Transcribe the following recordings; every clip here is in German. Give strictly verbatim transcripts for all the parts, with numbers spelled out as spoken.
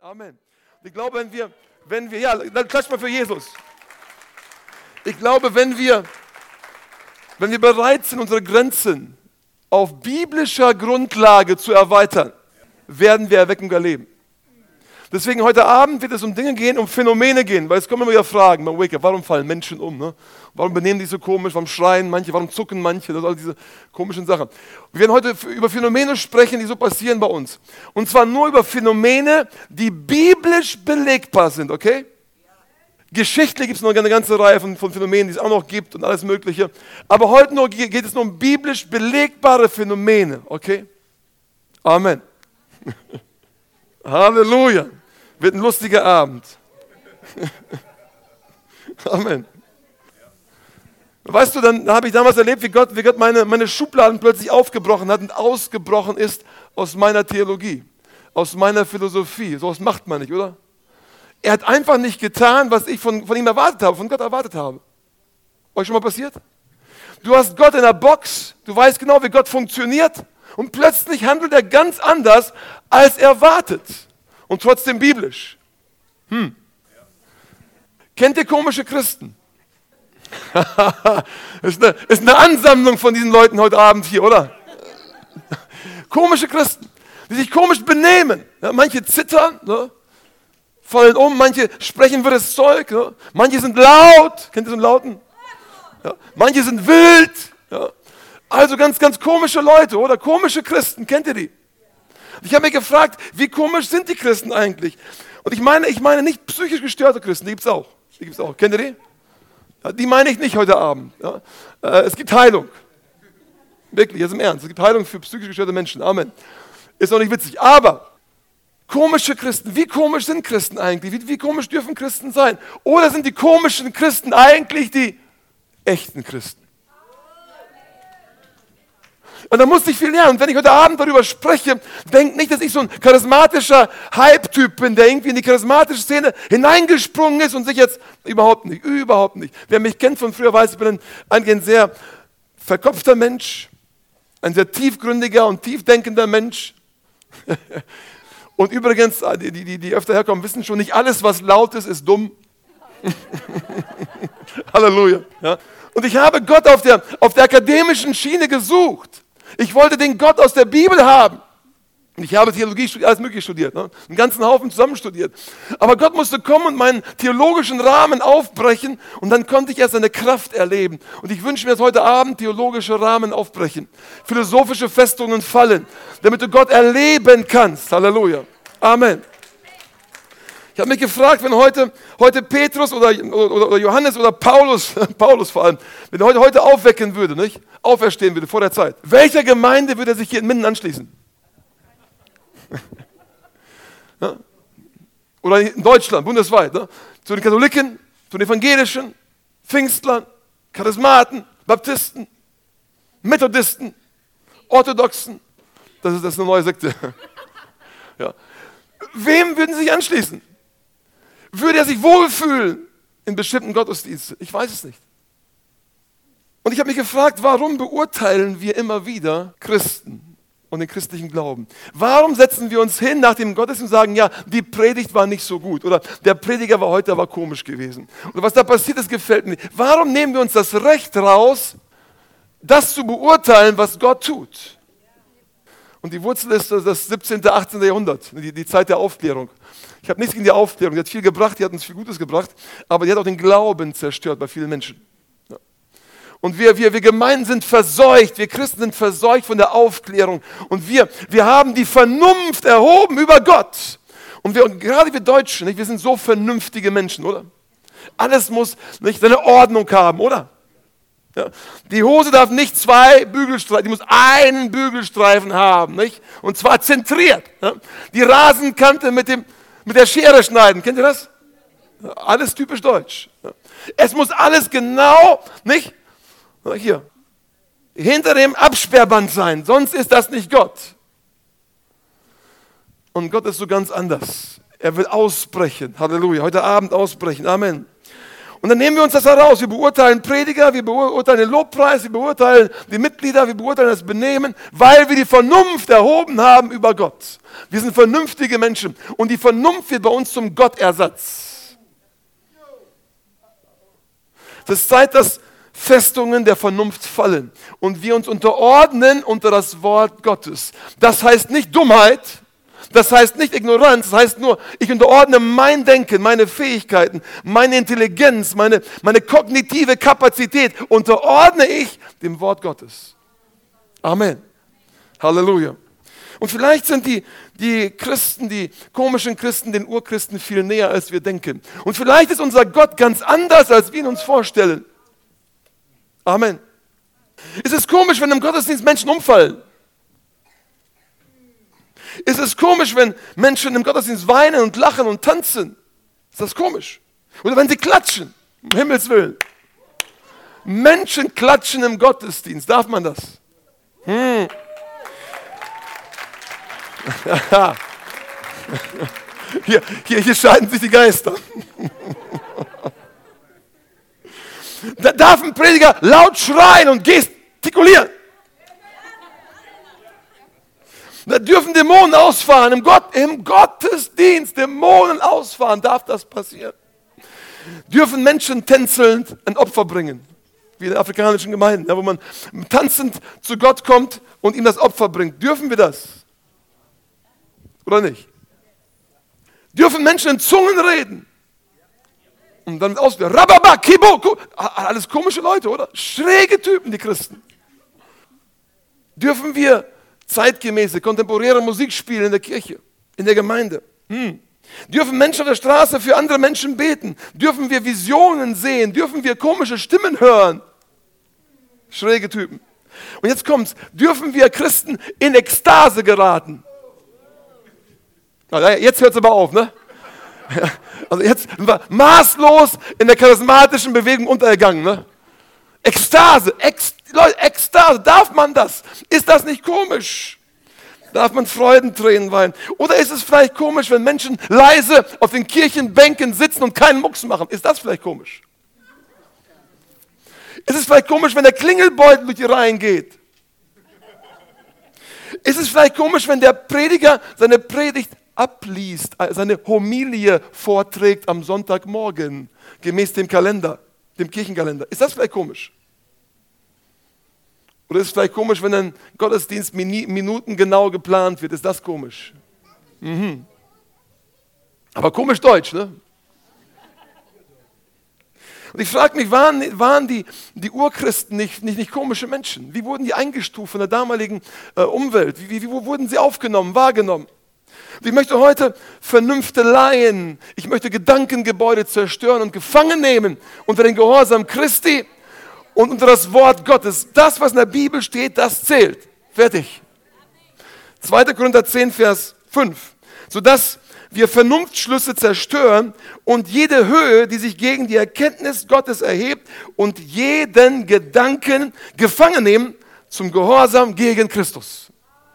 Amen. Ich glaube, wenn wir, wenn wir, ja, dann klatsch mal für Jesus. Ich glaube, wenn wir, wenn wir bereit sind, unsere Grenzen auf biblischer Grundlage zu erweitern, werden wir Erweckung erleben. Deswegen heute Abend wird es um Dinge gehen, um Phänomene gehen, weil es kommen immer wieder Fragen, man wake up, warum fallen Menschen um, ne? Warum benehmen die so komisch, warum schreien manche, warum zucken manche, das sind all diese komischen Sachen. Wir werden heute über Phänomene sprechen, die so passieren bei uns. Und zwar nur über Phänomene, die biblisch belegbar sind, okay? Geschichtlich gibt es noch eine ganze Reihe von, von Phänomenen, die es auch noch gibt und alles Mögliche. Aber heute nur geht es nur um biblisch belegbare Phänomene, okay? Amen. Halleluja. Wird ein lustiger Abend. Amen. Weißt du, dann habe ich damals erlebt, wie Gott, wie Gott meine, meine Schubladen plötzlich aufgebrochen hat und ausgebrochen ist aus meiner Theologie, aus meiner Philosophie. So was macht man nicht, oder? Er hat einfach nicht getan, was ich von, von ihm erwartet habe, von Gott erwartet habe. Euch schon mal passiert? Du hast Gott in der Box, du weißt genau, wie Gott funktioniert und plötzlich handelt er ganz anders, als erwartet. Und trotzdem biblisch. Hm. Kennt ihr komische Christen? ist, eine, ist eine Ansammlung von diesen Leuten heute Abend hier, oder? Komische Christen, die sich komisch benehmen. Ja, manche zittern, ne? Fallen um, manche sprechen wirres Zeug, ne? Manche sind laut. Kennt ihr so einen Lauten? Ja. Manche sind wild. Ja. Also ganz, ganz komische Leute, oder? Komische Christen, kennt ihr die? Ich habe mich gefragt, wie komisch sind die Christen eigentlich? Und ich meine, ich meine nicht psychisch gestörte Christen, die gibt es auch. Die gibt's auch. Kennt ihr die? Ja, die meine ich nicht heute Abend. Ja. Äh, es gibt Heilung. Wirklich, jetzt im Ernst. Es gibt Heilung für psychisch gestörte Menschen. Amen. Ist auch nicht witzig. Aber komische Christen, wie komisch sind Christen eigentlich? Wie, wie komisch dürfen Christen sein? Oder sind die komischen Christen eigentlich die echten Christen? Und da musste ich viel lernen. Und wenn ich heute Abend darüber spreche, denkt nicht, dass ich so ein charismatischer Hype-Typ bin, der irgendwie in die charismatische Szene hineingesprungen ist und sich jetzt, überhaupt nicht, überhaupt nicht. Wer mich kennt von früher weiß, ich bin ein, ein sehr verkopfter Mensch, ein sehr tiefgründiger und tiefdenkender Mensch. Und übrigens, die, die, die öfter herkommen, wissen schon, nicht alles, was laut ist, ist dumm. Halleluja. Ja. Und ich habe Gott auf der, auf der akademischen Schiene gesucht. Ich wollte den Gott aus der Bibel haben. Ich habe Theologie studiert, alles Mögliche studiert, ne? Einen ganzen Haufen zusammen studiert. Aber Gott musste kommen und meinen theologischen Rahmen aufbrechen und dann konnte ich erst seine Kraft erleben. Und ich wünsche mir, dass heute Abend theologische Rahmen aufbrechen, philosophische Festungen fallen, damit du Gott erleben kannst. Halleluja. Amen. Ich habe mich gefragt, wenn heute, heute Petrus oder, oder, oder Johannes oder Paulus, Paulus vor allem, wenn er heute, heute aufwecken würde, nicht? Auferstehen würde vor der Zeit, welcher Gemeinde würde er sich hier in Minden anschließen? Ja? Oder in Deutschland, bundesweit, ne? Zu den Katholiken, zu den Evangelischen, Pfingstlern, Charismaten, Baptisten, Methodisten, Orthodoxen. Das ist, das ist eine neue Sekte. Ja. Wem würden sie sich anschließen? Würde er sich wohlfühlen in bestimmten Gottesdiensten? Ich weiß es nicht. Und ich habe mich gefragt, warum beurteilen wir immer wieder Christen und den christlichen Glauben? Warum setzen wir uns hin nach dem Gottesdienst und sagen, ja, die Predigt war nicht so gut oder der Prediger war heute aber komisch gewesen oder was da passiert ist, gefällt mir nicht. Warum nehmen wir uns das Recht raus, das zu beurteilen, was Gott tut? Und die Wurzel ist das siebzehnte., achtzehnte. Jahrhundert, die, die Zeit der Aufklärung. Ich habe nichts gegen die Aufklärung, die hat viel gebracht, die hat uns viel Gutes gebracht, aber die hat auch den Glauben zerstört bei vielen Menschen. Ja. Und wir, wir, wir Gemeinden sind verseucht, wir Christen sind verseucht von der Aufklärung und wir, wir haben die Vernunft erhoben über Gott. Und, wir, und gerade wir Deutschen, nicht, wir sind so vernünftige Menschen, oder? Alles muss nicht seine Ordnung haben, oder? Ja. Die Hose darf nicht zwei Bügelstreifen, die muss einen Bügelstreifen haben, nicht? Und zwar zentriert. Ja. Die Rasenkante mit, dem, mit der Schere schneiden, kennt ihr das? Ja, alles typisch deutsch. Ja. Es muss alles genau, nicht? Hier, hinter dem Absperrband sein, sonst ist das nicht Gott. Und Gott ist so ganz anders. Er will ausbrechen, Halleluja, heute Abend ausbrechen, Amen. Und dann nehmen wir uns das heraus. Wir beurteilen Prediger, wir beurteilen den Lobpreis, wir beurteilen die Mitglieder, wir beurteilen das Benehmen, weil wir die Vernunft erhoben haben über Gott. Wir sind vernünftige Menschen und die Vernunft wird bei uns zum Gottersatz. Es ist Zeit, dass Festungen der Vernunft fallen und wir uns unterordnen unter das Wort Gottes. Das heißt nicht Dummheit, das heißt nicht Ignoranz, das heißt nur, ich unterordne mein Denken, meine Fähigkeiten, meine Intelligenz, meine, meine kognitive Kapazität, unterordne ich dem Wort Gottes. Amen. Halleluja. Und vielleicht sind die, die Christen, die komischen Christen, den Urchristen viel näher, als wir denken. Und vielleicht ist unser Gott ganz anders, als wir ihn uns vorstellen. Amen. Ist es komisch, wenn im Gottesdienst Menschen umfallen? Ist es komisch, wenn Menschen im Gottesdienst weinen und lachen und tanzen? Ist das komisch? Oder wenn sie klatschen? Um Himmels Willen. Menschen klatschen im Gottesdienst. Darf man das? Hm. Hier, hier, hier scheiden sich die Geister. Da darf ein Prediger laut schreien und gestikulieren. Da dürfen Dämonen ausfahren. Im, Gott, im Gottesdienst Dämonen ausfahren. Darf das passieren? Dürfen Menschen tänzelnd ein Opfer bringen? Wie in den afrikanischen Gemeinden, wo man tanzend zu Gott kommt und ihm das Opfer bringt. Dürfen wir das? Oder nicht? Dürfen Menschen in Zungen reden? Und dann aus, Rababa, Kibo, Kibo, alles komische Leute, oder? Schräge Typen, die Christen. Dürfen wir zeitgemäße, kontemporäre Musik spielen in der Kirche, in der Gemeinde? Hm. Dürfen Menschen auf der Straße für andere Menschen beten? Dürfen wir Visionen sehen? Dürfen wir komische Stimmen hören? Schräge Typen. Und jetzt kommt's. Dürfen wir Christen in Ekstase geraten? Jetzt hört es aber auf, ne? Also jetzt sind wir maßlos in der charismatischen Bewegung untergegangen, ne? Ekstase, Ex, Leute, Ekstase, darf man das? Ist das nicht komisch? Darf man Freudentränen weinen? Oder ist es vielleicht komisch, wenn Menschen leise auf den Kirchenbänken sitzen und keinen Mucks machen? Ist das vielleicht komisch? Ist es vielleicht komisch, wenn der Klingelbeutel durch die Reihen geht? Ist es vielleicht komisch, wenn der Prediger seine Predigt abliest, seine Homilie vorträgt am Sonntagmorgen, gemäß dem Kalender, dem Kirchenkalender? Ist das vielleicht komisch? Oder ist es vielleicht komisch, wenn ein Gottesdienst minutengenau geplant wird? Ist das komisch? Mhm. Aber komisch deutsch, ne? Und ich frage mich, waren, waren die, die Urchristen nicht, nicht, nicht komische Menschen? Wie wurden die eingestuft von der damaligen äh, Umwelt? Wie, wie, wie wurden sie aufgenommen, wahrgenommen? Und ich möchte heute Vernünfteleien, ich möchte Gedankengebäude zerstören und gefangen nehmen unter den Gehorsam Christi und unter das Wort Gottes. Das, was in der Bibel steht, das zählt. Fertig. zweiter Korinther zehn, Vers fünf. Sodass wir Vernunftschlüsse zerstören und jede Höhe, die sich gegen die Erkenntnis Gottes erhebt und jeden Gedanken gefangen nehmen zum Gehorsam gegen Christus.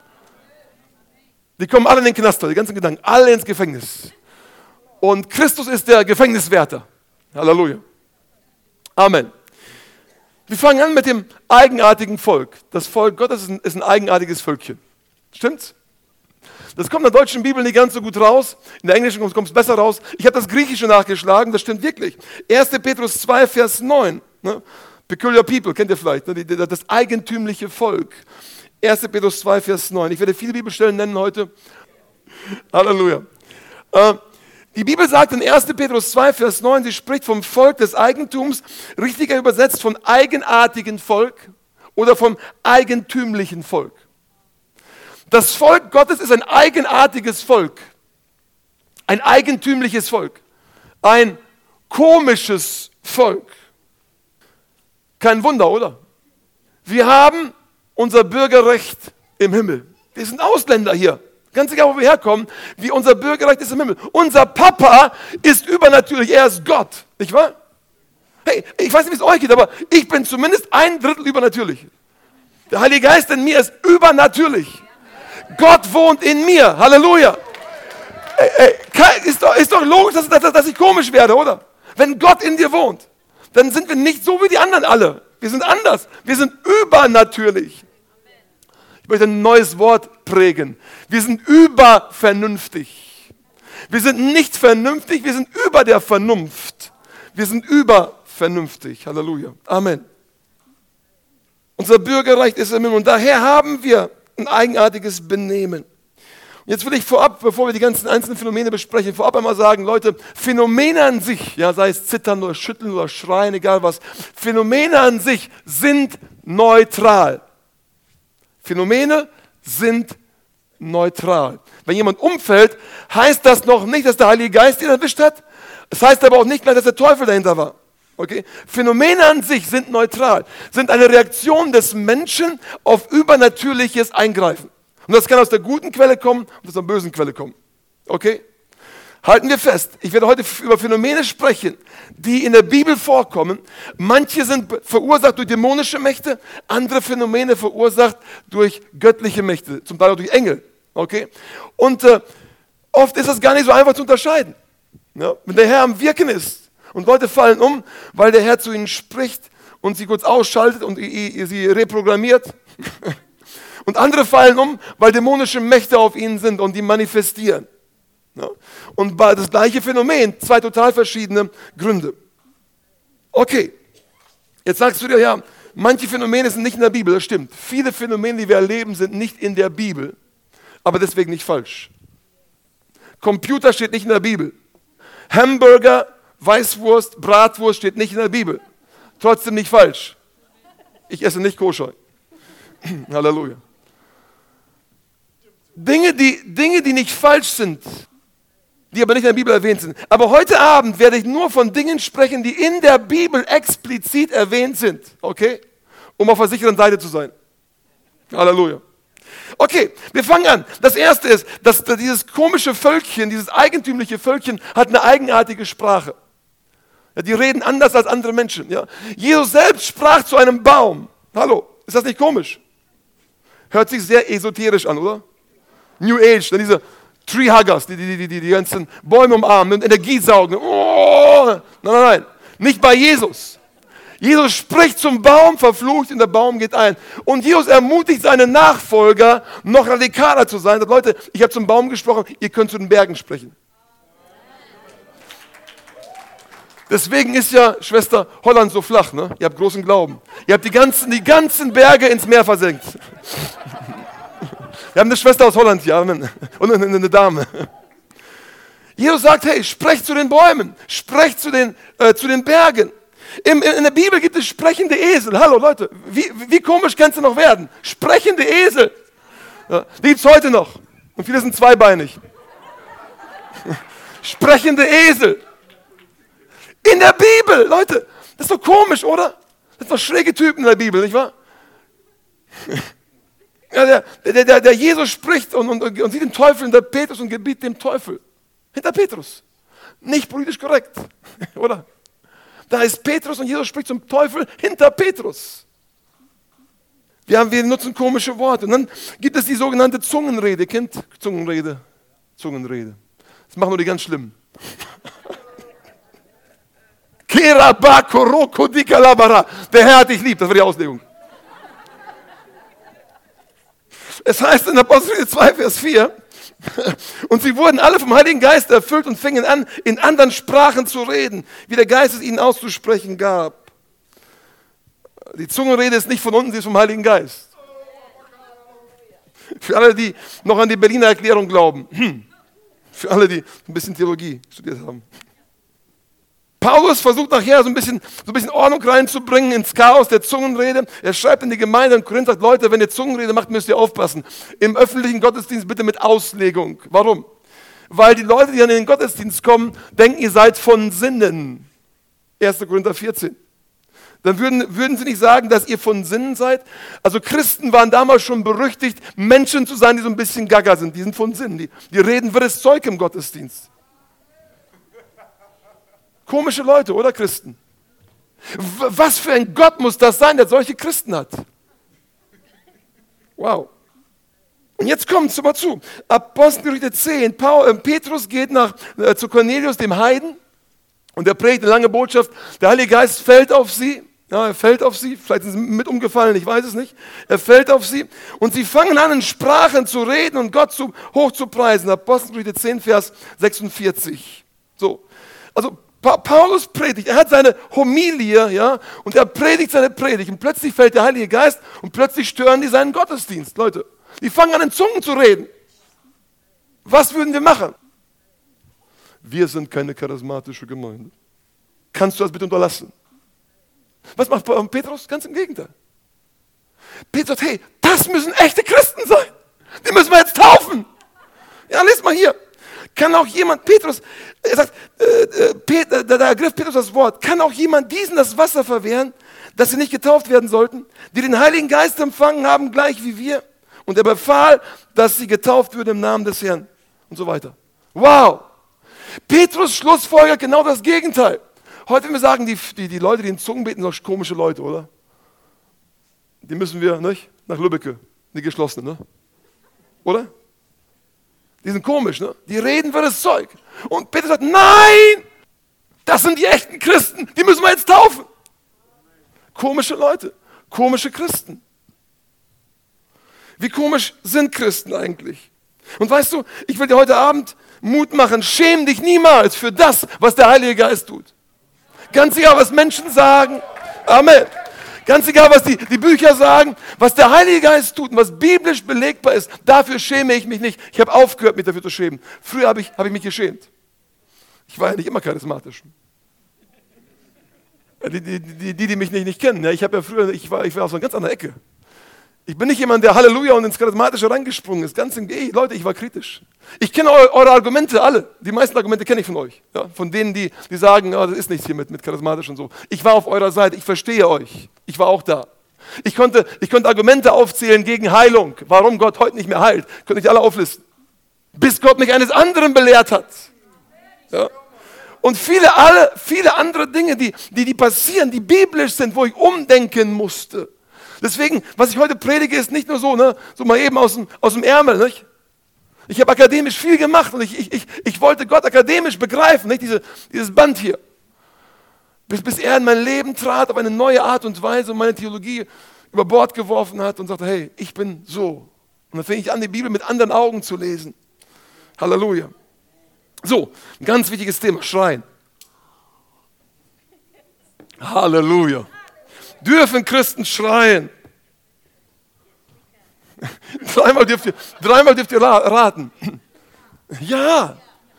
Die kommen alle in den Knast, die ganzen Gedanken, alle ins Gefängnis. Und Christus ist der Gefängniswärter. Halleluja. Amen. Wir fangen an mit dem eigenartigen Volk. Das Volk Gottes ist ein, ist ein eigenartiges Völkchen. Stimmt's? Das kommt in der deutschen Bibel nicht ganz so gut raus. In der englischen kommt es besser raus. Ich habe das Griechische nachgeschlagen, das stimmt wirklich. erster Petrus zwei, Vers neun. Ne? Peculiar people, kennt ihr vielleicht, ne? Das eigentümliche Volk. erster Petrus zwei, Vers neun. Ich werde viele Bibelstellen nennen heute. Halleluja. Äh, die Bibel sagt in erster Petrus zwei, Vers neun, sie spricht vom Volk des Eigentums, richtiger übersetzt von eigenartigen Volk oder vom eigentümlichen Volk. Das Volk Gottes ist ein eigenartiges Volk, ein eigentümliches Volk, ein komisches Volk. Kein Wunder, oder? Wir haben unser Bürgerrecht im Himmel. Wir sind Ausländer hier, ganz egal, wo wir herkommen, wie unser Bürgerrecht ist im Himmel. Unser Papa ist übernatürlich, er ist Gott, nicht wahr? Hey, ich weiß nicht, wie es euch geht, aber ich bin zumindest ein Drittel übernatürlich. Der Heilige Geist in mir ist übernatürlich. Gott wohnt in mir. Halleluja. Ey, ey, ist, doch, ist doch logisch, dass, dass, dass ich komisch werde, oder? Wenn Gott in dir wohnt. dann sind wir nicht so wie die anderen alle. Wir sind anders. Wir sind übernatürlich. Ich möchte ein neues Wort prägen. Wir sind übervernünftig. Wir sind nicht vernünftig, wir sind über der Vernunft. Wir sind übervernünftig. Halleluja. Amen. Unser Bürgerrecht ist im Himmel und daher haben wir ein eigenartiges Benehmen. Und jetzt will ich vorab, bevor wir die ganzen einzelnen Phänomene besprechen, vorab einmal sagen, Leute, Phänomene an sich, ja, sei es zittern oder schütteln oder schreien, egal was, Phänomene an sich sind neutral. Phänomene sind neutral. Wenn jemand umfällt, heißt das noch nicht, dass der Heilige Geist ihn erwischt hat. Es heißt aber auch nicht gleich, dass der Teufel dahinter war. Okay? Phänomene an sich sind neutral, sind eine Reaktion des Menschen auf übernatürliches Eingreifen. Und das kann aus der guten Quelle kommen und aus der bösen Quelle kommen. Okay? Halten wir fest, ich werde heute über Phänomene sprechen, die in der Bibel vorkommen. Manche sind verursacht durch dämonische Mächte, andere Phänomene verursacht durch göttliche Mächte, zum Teil auch durch Engel. Okay? Und äh, oft ist das gar nicht so einfach zu unterscheiden. Ja? Wenn der Herr am Wirken ist und Leute fallen um, weil der Herr zu ihnen spricht und sie kurz ausschaltet und sie reprogrammiert. Und andere fallen um, weil dämonische Mächte auf ihnen sind und die manifestieren. Ja? Und das gleiche Phänomen, zwei total verschiedene Gründe. Okay, jetzt sagst du dir, ja, manche Phänomene sind nicht in der Bibel, das stimmt. Viele Phänomene, die wir erleben, sind nicht in der Bibel, aber deswegen nicht falsch. Computer steht nicht in der Bibel. Hamburger, Weißwurst, Bratwurst steht nicht in der Bibel. Trotzdem nicht falsch. Ich esse nicht koscher. Halleluja. Dinge die, Dinge, die nicht falsch sind, die aber nicht in der Bibel erwähnt sind. Aber heute Abend werde ich nur von Dingen sprechen, die in der Bibel explizit erwähnt sind. Okay? Um auf der sicheren Seite zu sein. Halleluja. Okay, wir fangen an. Das erste ist, dass dieses komische Völkchen, dieses eigentümliche Völkchen hat eine eigenartige Sprache. Ja, die reden anders als andere Menschen. Ja. Jesus selbst sprach zu einem Baum. Hallo, ist das nicht komisch? Hört sich sehr esoterisch an, oder? New Age, dann diese Treehuggers, die die, die, die die ganzen Bäume umarmen und Energie saugen. Oh, nein, nein, nein, nicht bei Jesus. Jesus spricht zum Baum, verflucht und der Baum geht ein. Und Jesus ermutigt seine Nachfolger, noch radikaler zu sein. Sagt, Leute, ich habe zum Baum gesprochen, ihr könnt zu den Bergen sprechen. Deswegen ist ja, Schwester, Holland so flach, ne? Ihr habt großen Glauben. Ihr habt die ganzen, die ganzen Berge ins Meer versenkt. Wir haben eine Schwester aus Holland hier und eine, eine Dame. Jesus sagt, hey, sprecht zu den Bäumen, sprecht zu den, äh, zu den Bergen. Im, in der Bibel gibt es sprechende Esel. Hallo Leute, wie, wie komisch kannst du noch werden? Sprechende Esel. Ja, die gibt es heute noch. Und viele sind zweibeinig. Sprechende Esel. In der Bibel, Leute, das ist doch komisch, oder? Das sind doch schräge Typen in der Bibel, nicht wahr? Ja, der, der, der, der Jesus spricht und, und, und sieht den Teufel hinter Petrus und gebietet dem Teufel. Hinter Petrus. Nicht politisch korrekt, oder? Da ist Petrus und Jesus spricht zum Teufel hinter Petrus. Wir, haben, wir nutzen komische Worte. Und dann gibt es die sogenannte Zungenrede. Kennt Zungenrede? Zungenrede. Das machen nur die ganz Schlimmen. Der Herr hat dich lieb. Das war die Auslegung. Es heißt in Apostelgeschichte zwei, Vers vier, und sie wurden alle vom Heiligen Geist erfüllt und fingen an, in anderen Sprachen zu reden, wie der Geist es ihnen auszusprechen gab. Die Zungenrede ist nicht von unten, sie ist vom Heiligen Geist. Für alle, die noch an die Berliner Erklärung glauben. Für alle, die ein bisschen Theologie studiert haben. Paulus versucht nachher so ein bisschen, so ein bisschen Ordnung reinzubringen ins Chaos der Zungenrede. Er schreibt in die Gemeinde in Korinth, sagt, Leute, wenn ihr Zungenrede macht, müsst ihr aufpassen. Im öffentlichen Gottesdienst bitte mit Auslegung. Warum? Weil die Leute, die dann in den Gottesdienst kommen, denken, ihr seid von Sinnen. erster Korinther vierzehn. Dann würden, würden sie nicht sagen, dass ihr von Sinnen seid. Also Christen waren damals schon berüchtigt, Menschen zu sein, die so ein bisschen gaga sind. Die sind von Sinnen. Die, die reden wirres Zeug im Gottesdienst. Komische Leute, oder Christen? Was für ein Gott muss das sein, der solche Christen hat? Wow. Und jetzt kommt es mal zu. Apostelgeschichte zehn. Paul, äh, Petrus geht nach, äh, zu Cornelius, dem Heiden. und er predigt eine lange Botschaft. Der Heilige Geist fällt auf sie. Ja, er fällt auf sie. Vielleicht sind sie mit umgefallen, ich weiß es nicht. Er fällt auf sie. Und sie fangen an, in Sprachen zu reden und Gott zu, hoch zu preisen. Apostelgeschichte zehn, Vers sechsundvierzig. So. Also, Pa- Paulus predigt. Er hat seine Homilie, ja, und er predigt seine Predigt. Und plötzlich fällt der Heilige Geist und plötzlich stören die seinen Gottesdienst, Leute. Die fangen an, in Zungen zu reden. Was würden wir machen? Wir sind keine charismatische Gemeinde. Kannst du das bitte unterlassen? Was macht Petrus? Ganz im Gegenteil. Petrus sagt, hey, das müssen echte Christen sein. Die müssen wir jetzt taufen. Ja, lest mal hier. Kann auch jemand, Petrus, er sagt, äh, Peter, da, da ergriff Petrus das Wort, kann auch jemand diesen das Wasser verwehren, dass sie nicht getauft werden sollten, die den Heiligen Geist empfangen haben, gleich wie wir? Und er befahl, dass sie getauft würden im Namen des Herrn und so weiter. Wow! Petrus schlussfolgert genau das Gegenteil. Heute, wenn wir sagen, die, die, die Leute, die in Zungen beten, sind doch komische Leute, oder? Die müssen wir, nicht? Nach Lübbecke, die geschlossene, ne? Oder? Die sind komisch, ne? Die reden für das Zeug. Und Petrus sagt, nein! Das sind die echten Christen, die müssen wir jetzt taufen. Komische Leute, komische Christen. Wie komisch sind Christen eigentlich? Und weißt du, ich will dir heute Abend Mut machen, schäm dich niemals für das, was der Heilige Geist tut. Ganz egal, was Menschen sagen. Amen. Ganz egal, was die, die Bücher sagen, was der Heilige Geist tut und was biblisch belegbar ist, dafür schäme ich mich nicht. Ich habe aufgehört, mich dafür zu schämen. Früher habe ich, hab ich mich geschämt. Ich war ja nicht immer charismatisch. Die, die, die, die, die mich nicht, nicht kennen, ja, ich habe ja früher, ich war, ich war auf so einer ganz anderen Ecke. Ich bin nicht jemand, der Halleluja und ins Charismatische reingesprungen ist. Ganz im Gegenteil, Leute, ich war kritisch. Ich kenne eu, eure Argumente alle. Die meisten Argumente kenne ich von euch. Ja, von denen, die, die sagen, oh, das ist nichts hier mit, mit charismatisch und so. Ich war auf eurer Seite, ich verstehe euch. Ich war auch da. Ich konnte, ich konnte Argumente aufzählen gegen Heilung. Warum Gott heute nicht mehr heilt. Könnte ich alle auflisten. Bis Gott mich eines anderen belehrt hat. Ja. Und viele, alle, viele andere Dinge, die, die, die passieren, die biblisch sind, wo ich umdenken musste. Deswegen, was ich heute predige, ist nicht nur so, ne, so mal eben aus dem, aus dem Ärmel. Nicht? Ich habe akademisch viel gemacht und ich, ich, ich, ich wollte Gott akademisch begreifen, nicht diese, dieses Band hier. Bis, bis er in mein Leben trat auf eine neue Art und Weise und meine Theologie über Bord geworfen hat und sagte, hey, ich bin so. Und dann fing ich an, die Bibel mit anderen Augen zu lesen. Halleluja. So, ein ganz wichtiges Thema, Schreien. Halleluja. Dürfen Christen schreien? Dreimal dürft ihr, dreimal dürft ihr raten. Ja.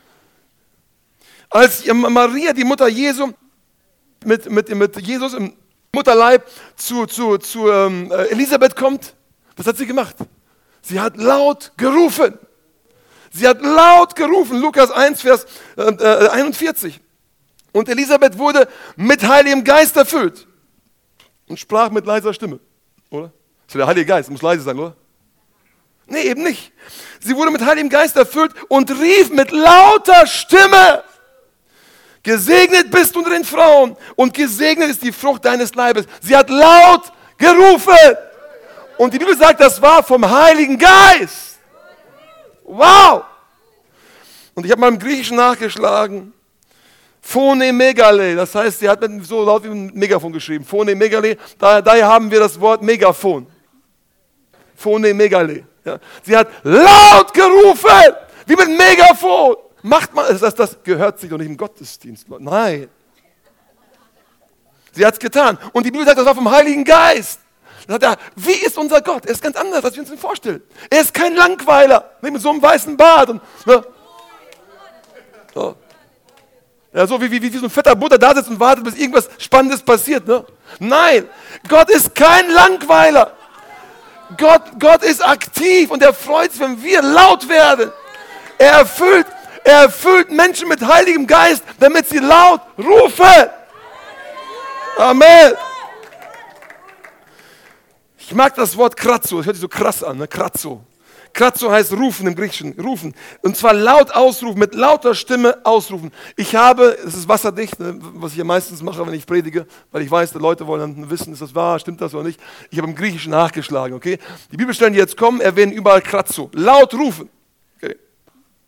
Als Maria, die Mutter Jesu, mit, mit, mit Jesus im Mutterleib zu, zu, zu ähm, Elisabeth kommt, was hat sie gemacht? Sie hat laut gerufen. Sie hat laut gerufen, Lukas eins, Vers äh, einundvierzig. Und Elisabeth wurde mit Heiligem Geist erfüllt und sprach mit leiser Stimme, oder? Das ist der Heilige Geist, muss leise sein, oder? Nee, eben nicht. Sie wurde mit Heiligem Geist erfüllt und rief mit lauter Stimme, gesegnet bist du unter den Frauen und gesegnet ist die Frucht deines Leibes. Sie hat laut gerufen. Und die Bibel sagt, das war vom Heiligen Geist. Wow! Und ich habe mal im Griechischen nachgeschlagen. Phone Megale, das heißt, sie hat mit so laut wie ein Megafon geschrieben. Phone Megale, daher, daher haben wir das Wort Megafon. Phone Megale. Ja. Sie hat laut gerufen, wie mit Megafon. Macht man, das, das gehört sich doch nicht im Gottesdienst. Nein. Sie hat es getan. Und die Bibel sagt, das war vom Heiligen Geist. Dann sagt er, wie ist unser Gott? Er ist ganz anders, als wir uns ihn vorstellen. Er ist kein Langweiler, mit so einem weißen Bart. Und, ne? So. Ja, so wie, wie, wie so ein fetter Butter da sitzt und wartet, bis irgendwas Spannendes passiert. Ne? Nein, Gott ist kein Langweiler. Gott, Gott ist aktiv und er freut sich, wenn wir laut werden. Er erfüllt, er erfüllt Menschen mit Heiligem Geist, damit sie laut rufen. Amen. Ich mag das Wort Kratzo, das hört sich so krass an, ne? Kratzo. Kratzo heißt rufen im Griechischen, rufen. Und zwar laut ausrufen, mit lauter Stimme ausrufen. Ich habe, es ist wasserdicht, ne, was ich ja meistens mache, wenn ich predige, weil ich weiß, die Leute wollen dann wissen, ist das wahr, stimmt das oder nicht. Ich habe im Griechischen nachgeschlagen, okay? Die Bibelstellen, die jetzt kommen, erwähnen überall Kratzo. Laut rufen. Okay.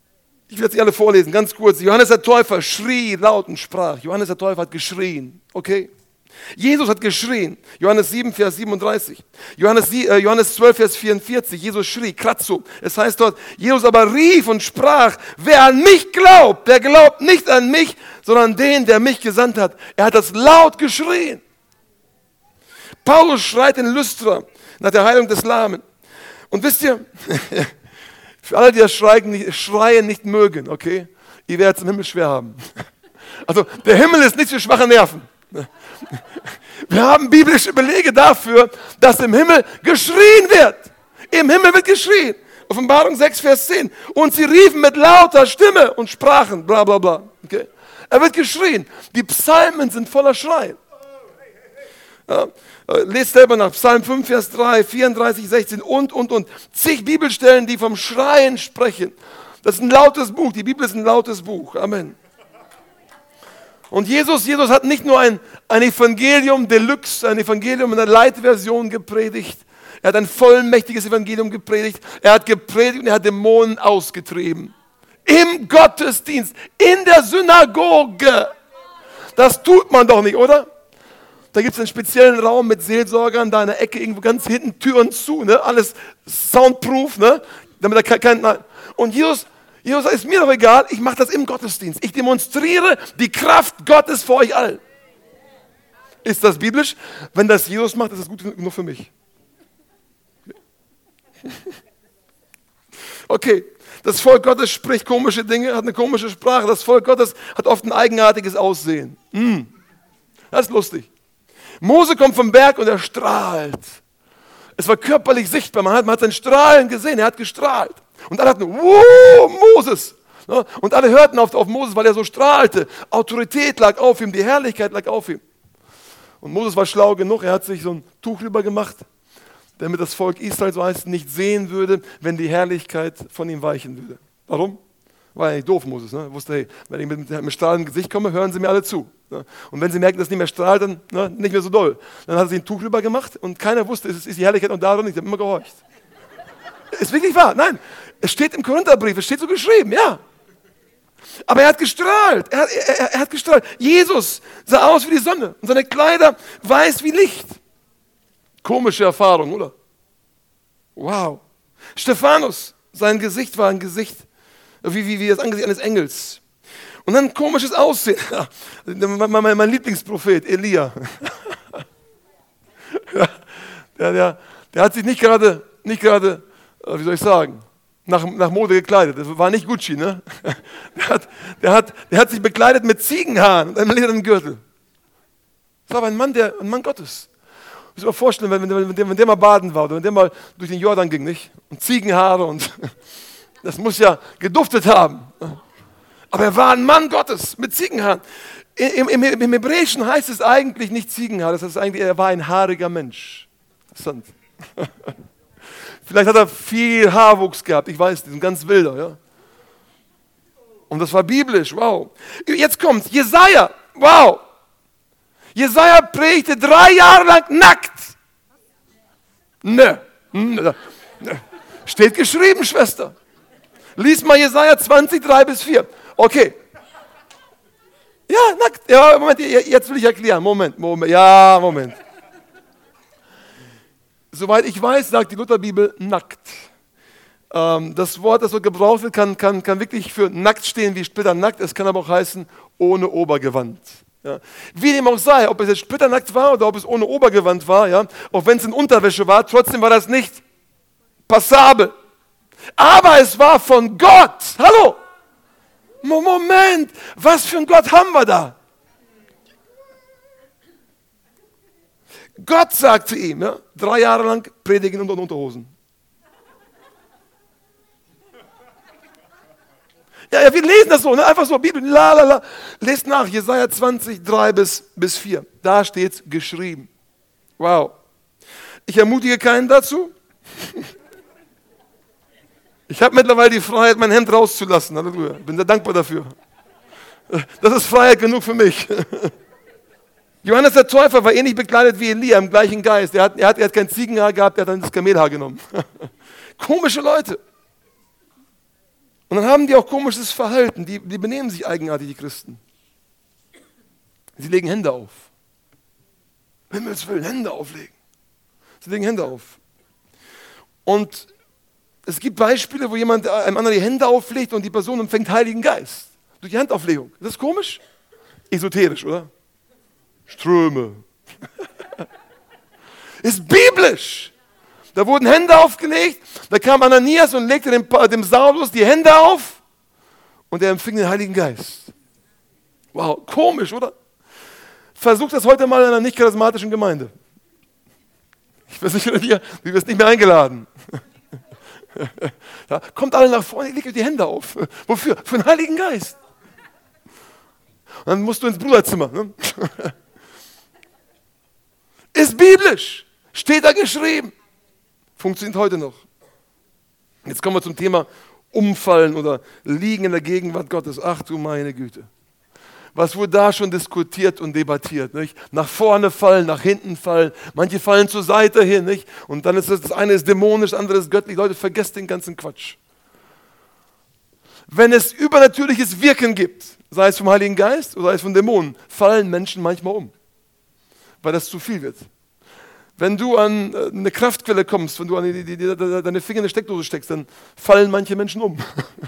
Ich werde sie alle vorlesen, ganz kurz. Johannes der Täufer schrie laut und sprach. Johannes der Täufer hat geschrien, okay? Jesus hat geschrien. Johannes sieben, Vers siebenunddreißig. Johannes, äh, Johannes zwölf, Vers vierundvierzig. Jesus schrie, kratzo. Es heißt dort, Jesus aber rief und sprach, wer an mich glaubt, der glaubt nicht an mich, sondern an den, der mich gesandt hat. Er hat das laut geschrien. Paulus schreit in Lystra nach der Heilung des Lahmen. Und wisst ihr, für alle, die das Schreien, Schreien nicht mögen, okay, ihr werdet es im Himmel schwer haben. Also der Himmel ist nicht für schwache Nerven. Wir haben biblische Belege dafür, dass im Himmel geschrien wird. Im Himmel wird geschrien. Offenbarung sechs, Vers zehn. Und sie riefen mit lauter Stimme und sprachen, bla bla bla. Okay? Er wird geschrien. Die Psalmen sind voller Schreien. Ja, lest selber nach Psalm fünf, Vers drei, vierunddreißig, sechzehn und, und, und. Zig Bibelstellen, die vom Schreien sprechen. Das ist ein lautes Buch. Die Bibel ist ein lautes Buch. Amen. Und Jesus, Jesus hat nicht nur ein, ein Evangelium Deluxe, ein Evangelium in der Light-Version gepredigt. Er hat ein vollmächtiges Evangelium gepredigt. Er hat gepredigt und er hat Dämonen ausgetrieben. Im Gottesdienst, in der Synagoge. Das tut man doch nicht, oder? Da gibt es einen speziellen Raum mit Seelsorgern, da in der Ecke irgendwo ganz hinten, Türen zu, ne? Alles soundproof, ne? Damit er kein, kein, nein. Und Jesus, Jesus ist mir doch egal, ich mache das im Gottesdienst. Ich demonstriere die Kraft Gottes vor euch allen. Ist das biblisch? Wenn das Jesus macht, ist das gut genug für mich. Okay, das Volk Gottes spricht komische Dinge, hat eine komische Sprache. Das Volk Gottes hat oft ein eigenartiges Aussehen. Hm. Das ist lustig. Mose kommt vom Berg und er strahlt. Es war körperlich sichtbar, man hat, man hat sein Strahlen gesehen, er hat gestrahlt. Und alle hatten, wow, Moses. Und alle hörten auf, auf Moses, weil er so strahlte. Autorität lag auf ihm, die Herrlichkeit lag auf ihm. Und Moses war schlau genug, er hat sich so ein Tuch rüber gemacht, damit das Volk Israel, so heißt, nicht sehen würde, wenn die Herrlichkeit von ihm weichen würde. Warum? War ja nicht doof, Moses. Ne? Er wusste, hey, wenn ich mit einem strahlenden Gesicht komme, hören sie mir alle zu. Ne? Und wenn sie merken, dass es nicht mehr strahlt, dann ne, nicht mehr so doll. Dann hat er sich ein Tuch rüber gemacht und keiner wusste, ist, ist die Herrlichkeit noch da oder nicht. Ich habe immer gehorcht. Ist wirklich wahr. Nein, es steht im Korintherbrief, es steht so geschrieben, ja. Aber er hat gestrahlt. Er hat, er, er hat gestrahlt. Jesus sah aus wie die Sonne und seine Kleider weiß wie Licht. Komische Erfahrung, oder? Wow. Stephanus, sein Gesicht war ein Gesicht, wie, wie, wie das Angesicht eines Engels. Und dann ein komisches Aussehen. mein, mein, mein Lieblingsprophet, Elia. der, der, der hat sich nicht gerade, nicht gerade, wie soll ich sagen, nach, nach Mode gekleidet. Das war nicht Gucci, ne? Der hat, der, hat, der hat sich bekleidet mit Ziegenhaaren und einem ledernen Gürtel. Das war aber ein Mann, der, ein Mann Gottes. Ich muss mir vorstellen, wenn, wenn, wenn, der, wenn der mal baden war oder wenn der mal durch den Jordan ging, nicht? Und Ziegenhaare und das muss ja geduftet haben. Aber er war ein Mann Gottes mit Ziegenhaaren. Im, im, im Hebräischen heißt es eigentlich nicht Ziegenhaar, das heißt eigentlich, er war ein haariger Mensch. Interessant. Vielleicht hat er viel Haarwuchs gehabt, ich weiß, die sind ganz wilder. Ja? Und das war biblisch, wow. Jetzt kommt Jesaja, wow. Jesaja predigte drei Jahre lang nackt. Ne. ne. Steht geschrieben, Schwester. Lies mal Jesaja zwanzig, drei bis vier. Okay. Ja, nackt. Ja, Moment, jetzt will ich erklären. Moment, Moment. Ja, Moment. Soweit ich weiß, sagt die Lutherbibel nackt. Ähm, das Wort, das so gebraucht wird, kann, kann, kann wirklich für nackt stehen, wie splitternackt. Es kann aber auch heißen, ohne Obergewand. Ja. Wie dem auch sei, ob es jetzt splitternackt war oder ob es ohne Obergewand war, ja, auch wenn es in Unterwäsche war, trotzdem war das nicht passabel. Aber es war von Gott. Hallo? Moment, was für ein Gott haben wir da? Gott sagt zu ihm, ja, drei Jahre lang predigen unter Unterhosen. Ja, ja, wir lesen das so, ne? Einfach so, Bibel, la la la. Lest nach, Jesaja zwanzig, drei bis vier. Da steht geschrieben. Wow. Ich ermutige keinen dazu. Ich habe mittlerweile die Freiheit, mein Hemd rauszulassen. Halleluja. Bin sehr dankbar dafür. Das ist Freiheit genug für mich. Johannes der Täufer war ähnlich bekleidet wie Elia im gleichen Geist. Er hat, er hat, er hat kein Ziegenhaar gehabt, er hat dann das Kamelhaar genommen. Komische Leute. Und dann haben die auch komisches Verhalten. Die, die benehmen sich eigenartig, die Christen. Sie legen Hände auf. Himmels Willen, Hände auflegen. Sie legen Hände auf. Und es gibt Beispiele, wo jemand einem anderen die Hände auflegt und die Person empfängt Heiligen Geist. Durch die Handauflegung. Ist das komisch? Esoterisch, oder? Ströme. Ist biblisch. Da wurden Hände aufgelegt, da kam Ananias und legte dem, dem Saulus die Hände auf und er empfing den Heiligen Geist. Wow, komisch, oder? Versucht das heute mal in einer nicht charismatischen Gemeinde. Ich versichere dir, du wirst nicht mehr eingeladen. Ja, kommt alle nach vorne, legt euch die Hände auf. Wofür? Für den Heiligen Geist. Und dann musst du ins Bruderzimmer. Ne? Ist biblisch. Steht da geschrieben. Funktioniert heute noch. Jetzt kommen wir zum Thema Umfallen oder Liegen in der Gegenwart Gottes. Ach du meine Güte. Was wurde da schon diskutiert und debattiert, nicht? Nach vorne fallen, nach hinten fallen, manche fallen zur Seite hin, nicht? Und dann ist das, das eine ist dämonisch, das andere ist göttlich. Leute, vergesst den ganzen Quatsch. Wenn es übernatürliches Wirken gibt, sei es vom Heiligen Geist oder sei es von Dämonen, fallen Menschen manchmal um, weil das zu viel wird. Wenn du an eine Kraftquelle kommst, wenn du an die, die, die, deine Finger in eine Steckdose steckst, dann fallen manche Menschen um.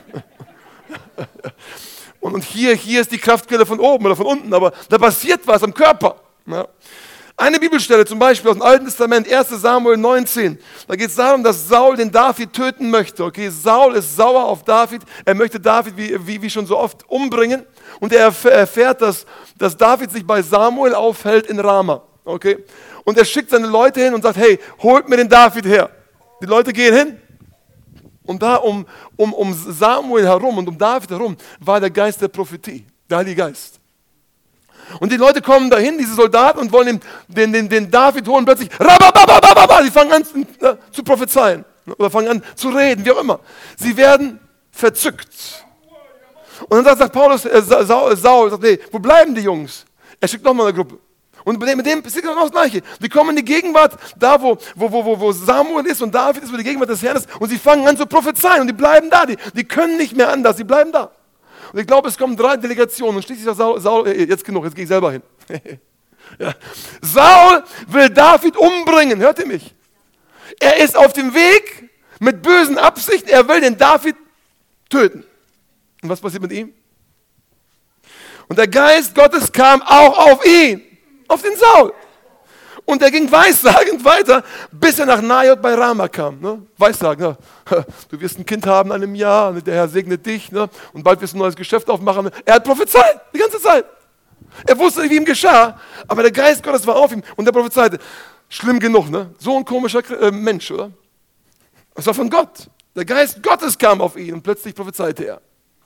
Und hier, hier ist die Kraftquelle von oben oder von unten, aber da passiert was am Körper. Ja. Eine Bibelstelle zum Beispiel aus dem Alten Testament, erster Samuel neunzehn. Da geht es darum, dass Saul den David töten möchte. Okay, Saul ist sauer auf David. Er möchte David wie, wie, wie schon so oft umbringen. Und er erfährt, dass, dass David sich bei Samuel aufhält in Rama. Okay. Und er schickt seine Leute hin und sagt, hey, holt mir den David her. Die Leute gehen hin. Und da um, um, um Samuel herum und um David herum war der Geist der Prophetie, der Heilige Geist. Und die Leute kommen dahin, diese Soldaten, und wollen den, den, den, den David holen, plötzlich, sie fangen an äh, zu prophezeien oder fangen an zu reden, wie auch immer. Sie werden verzückt. Und dann sagt, sagt Paulus, äh, Saul, Saul sagt, nee, wo bleiben die Jungs? Er schickt nochmal eine Gruppe. Und mit dem, mit dem ist genau das Gleiche. Die kommen in die Gegenwart, da wo, wo, wo, wo Samuel ist und David ist, wo die Gegenwart des Herrn ist, und sie fangen an zu prophezeien und die bleiben da. Die, die können nicht mehr anders, die bleiben da. Und ich glaube, es kommen drei Delegationen und schließlich sagt Saul, Saul jetzt genug, jetzt gehe ich selber hin. Ja. Saul will David umbringen, hört ihr mich? Er ist auf dem Weg mit bösen Absichten, er will den David töten. Und was passiert mit ihm? Und der Geist Gottes kam auch auf ihn. Auf den Saul. Und er ging weissagend weiter, bis er nach Najot bei Rama kam. Ne? Weissagen, ja. Du wirst ein Kind haben in einem Jahr, der Herr segnet dich, ne? Und bald wirst du ein neues Geschäft aufmachen. Er hat prophezeit, die ganze Zeit. Er wusste nicht, wie ihm geschah, aber der Geist Gottes war auf ihm und er prophezeite. Schlimm genug, ne? So ein komischer äh, Mensch, oder? Das war von Gott. Der Geist Gottes kam auf ihn und plötzlich prophezeite er.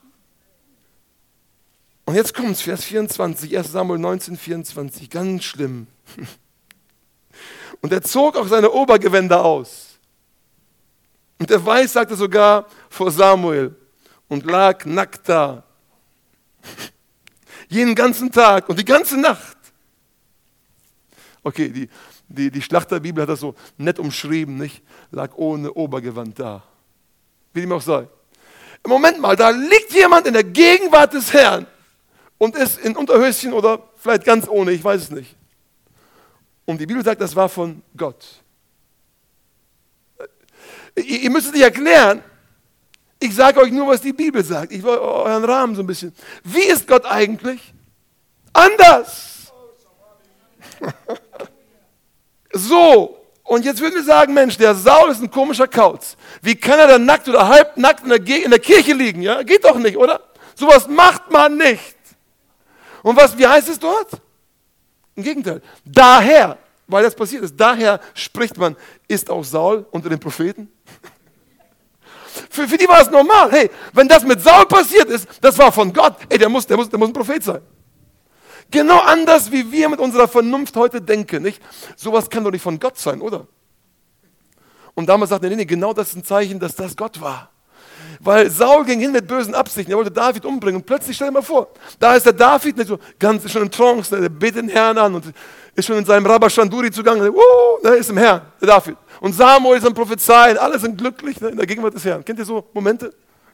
Und jetzt kommt es, Vers vierundzwanzig, erster Samuel neunzehn, vierundzwanzig, ganz schlimm. Und er zog auch seine Obergewänder aus. Und der Weis sagte sogar vor Samuel und lag nackt da. Jeden ganzen Tag und die ganze Nacht. Okay, die, die, die Schlachterbibel hat das so nett umschrieben, nicht? Lag ohne Obergewand da. Wie dem auch sei. Im Moment mal, da liegt jemand in der Gegenwart des Herrn und ist in Unterhöschen oder vielleicht ganz ohne, ich weiß es nicht. Und die Bibel sagt, das war von Gott. Ihr, ihr müsst es nicht erklären. Ich sage euch nur, was die Bibel sagt. Ich will euren Rahmen so ein bisschen. Wie ist Gott eigentlich? Anders. So. Und jetzt würden wir sagen, Mensch, der Saul ist ein komischer Kauz. Wie kann er dann nackt oder halbnackt in der, Ge- in der Kirche liegen? Ja? Geht doch nicht, oder? Sowas macht man nicht. Und was, wie heißt es dort? Im Gegenteil. Daher, weil das passiert ist, daher spricht man, ist auch Saul unter den Propheten? Für, für die war es normal. Hey, wenn das mit Saul passiert ist, das war von Gott. Ey, der muss, der muss, der muss ein Prophet sein. Genau anders, wie wir mit unserer Vernunft heute denken. Nicht? Sowas kann doch nicht von Gott sein, oder? Und damals sagte er, nee, nee, genau das ist ein Zeichen, dass das Gott war. Weil Saul ging hin mit bösen Absichten, er wollte David umbringen und plötzlich, stell dir mal vor, da ist der David nicht so ganz schon in Trance, der betet den Herrn an und ist schon in seinem Rabba Shanduri zugange, uh, da ist im Herrn, der David. Und Samuel ist am Prophezeien, alle sind glücklich, ne, in der Gegenwart des Herrn. Kennt ihr so Momente?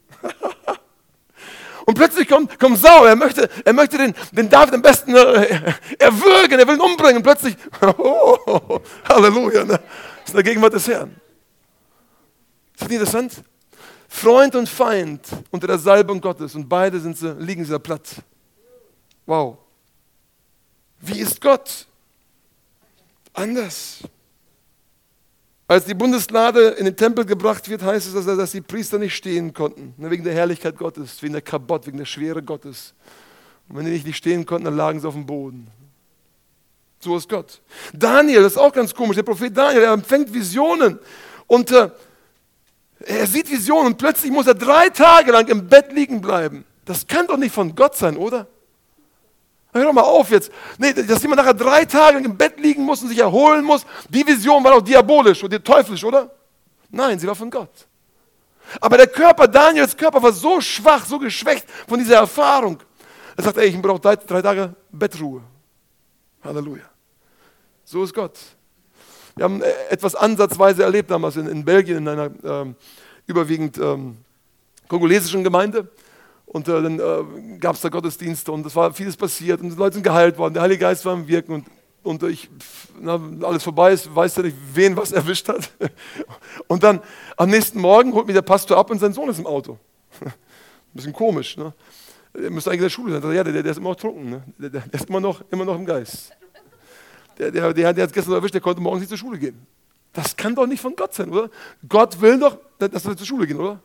Und plötzlich kommt, kommt Saul, er möchte, er möchte den, den David am besten äh, erwürgen, er will ihn umbringen. Und plötzlich, oh, Halleluja, ne? Das ist in der Gegenwart des Herrn. Ist das nicht interessant? Freund und Feind unter der Salbung Gottes und beide sind sie, liegen sie da platt. Wow. Wie ist Gott? Anders. Als die Bundeslade in den Tempel gebracht wird, heißt es, dass die Priester nicht stehen konnten. Wegen der Herrlichkeit Gottes, wegen der Kabot, wegen der Schwere Gottes. Und wenn die nicht stehen konnten, dann lagen sie auf dem Boden. So ist Gott. Daniel, das ist auch ganz komisch. Der Prophet Daniel, er empfängt Visionen. Und äh, er sieht Visionen und plötzlich muss er drei Tage lang im Bett liegen bleiben. Das kann doch nicht von Gott sein, oder? Hör doch mal auf jetzt. Nee, dass jemand nachher drei Tage im Bett liegen muss und sich erholen muss, die Vision war doch diabolisch oder teuflisch, oder? Nein, sie war von Gott. Aber der Körper, Daniels Körper war so schwach, so geschwächt von dieser Erfahrung. Er sagt, ey, ich brauche drei, drei Tage Bettruhe. Halleluja. So ist Gott. Wir haben etwas ansatzweise erlebt damals in, in Belgien, in einer ähm, überwiegend ähm, kongolesischen Gemeinde. Und äh, dann äh, gab es da Gottesdienste und es war vieles passiert und die Leute sind geheilt worden, der Heilige Geist war im Wirken und, und ich, na, alles vorbei ist, weiß ja nicht, wen was erwischt hat. Und dann am nächsten Morgen holt mich der Pastor ab und sein Sohn ist im Auto. Ein bisschen komisch, ne? Er müsste eigentlich in der Schule sein. Ja, der, der ist immer noch trunken, ne? der, der ist immer noch, immer noch im Geist. Der, der, der, der hat es gestern erwischt, der konnte morgens nicht zur Schule gehen. Das kann doch nicht von Gott sein, oder? Gott will doch, dass wir zur Schule gehen, oder?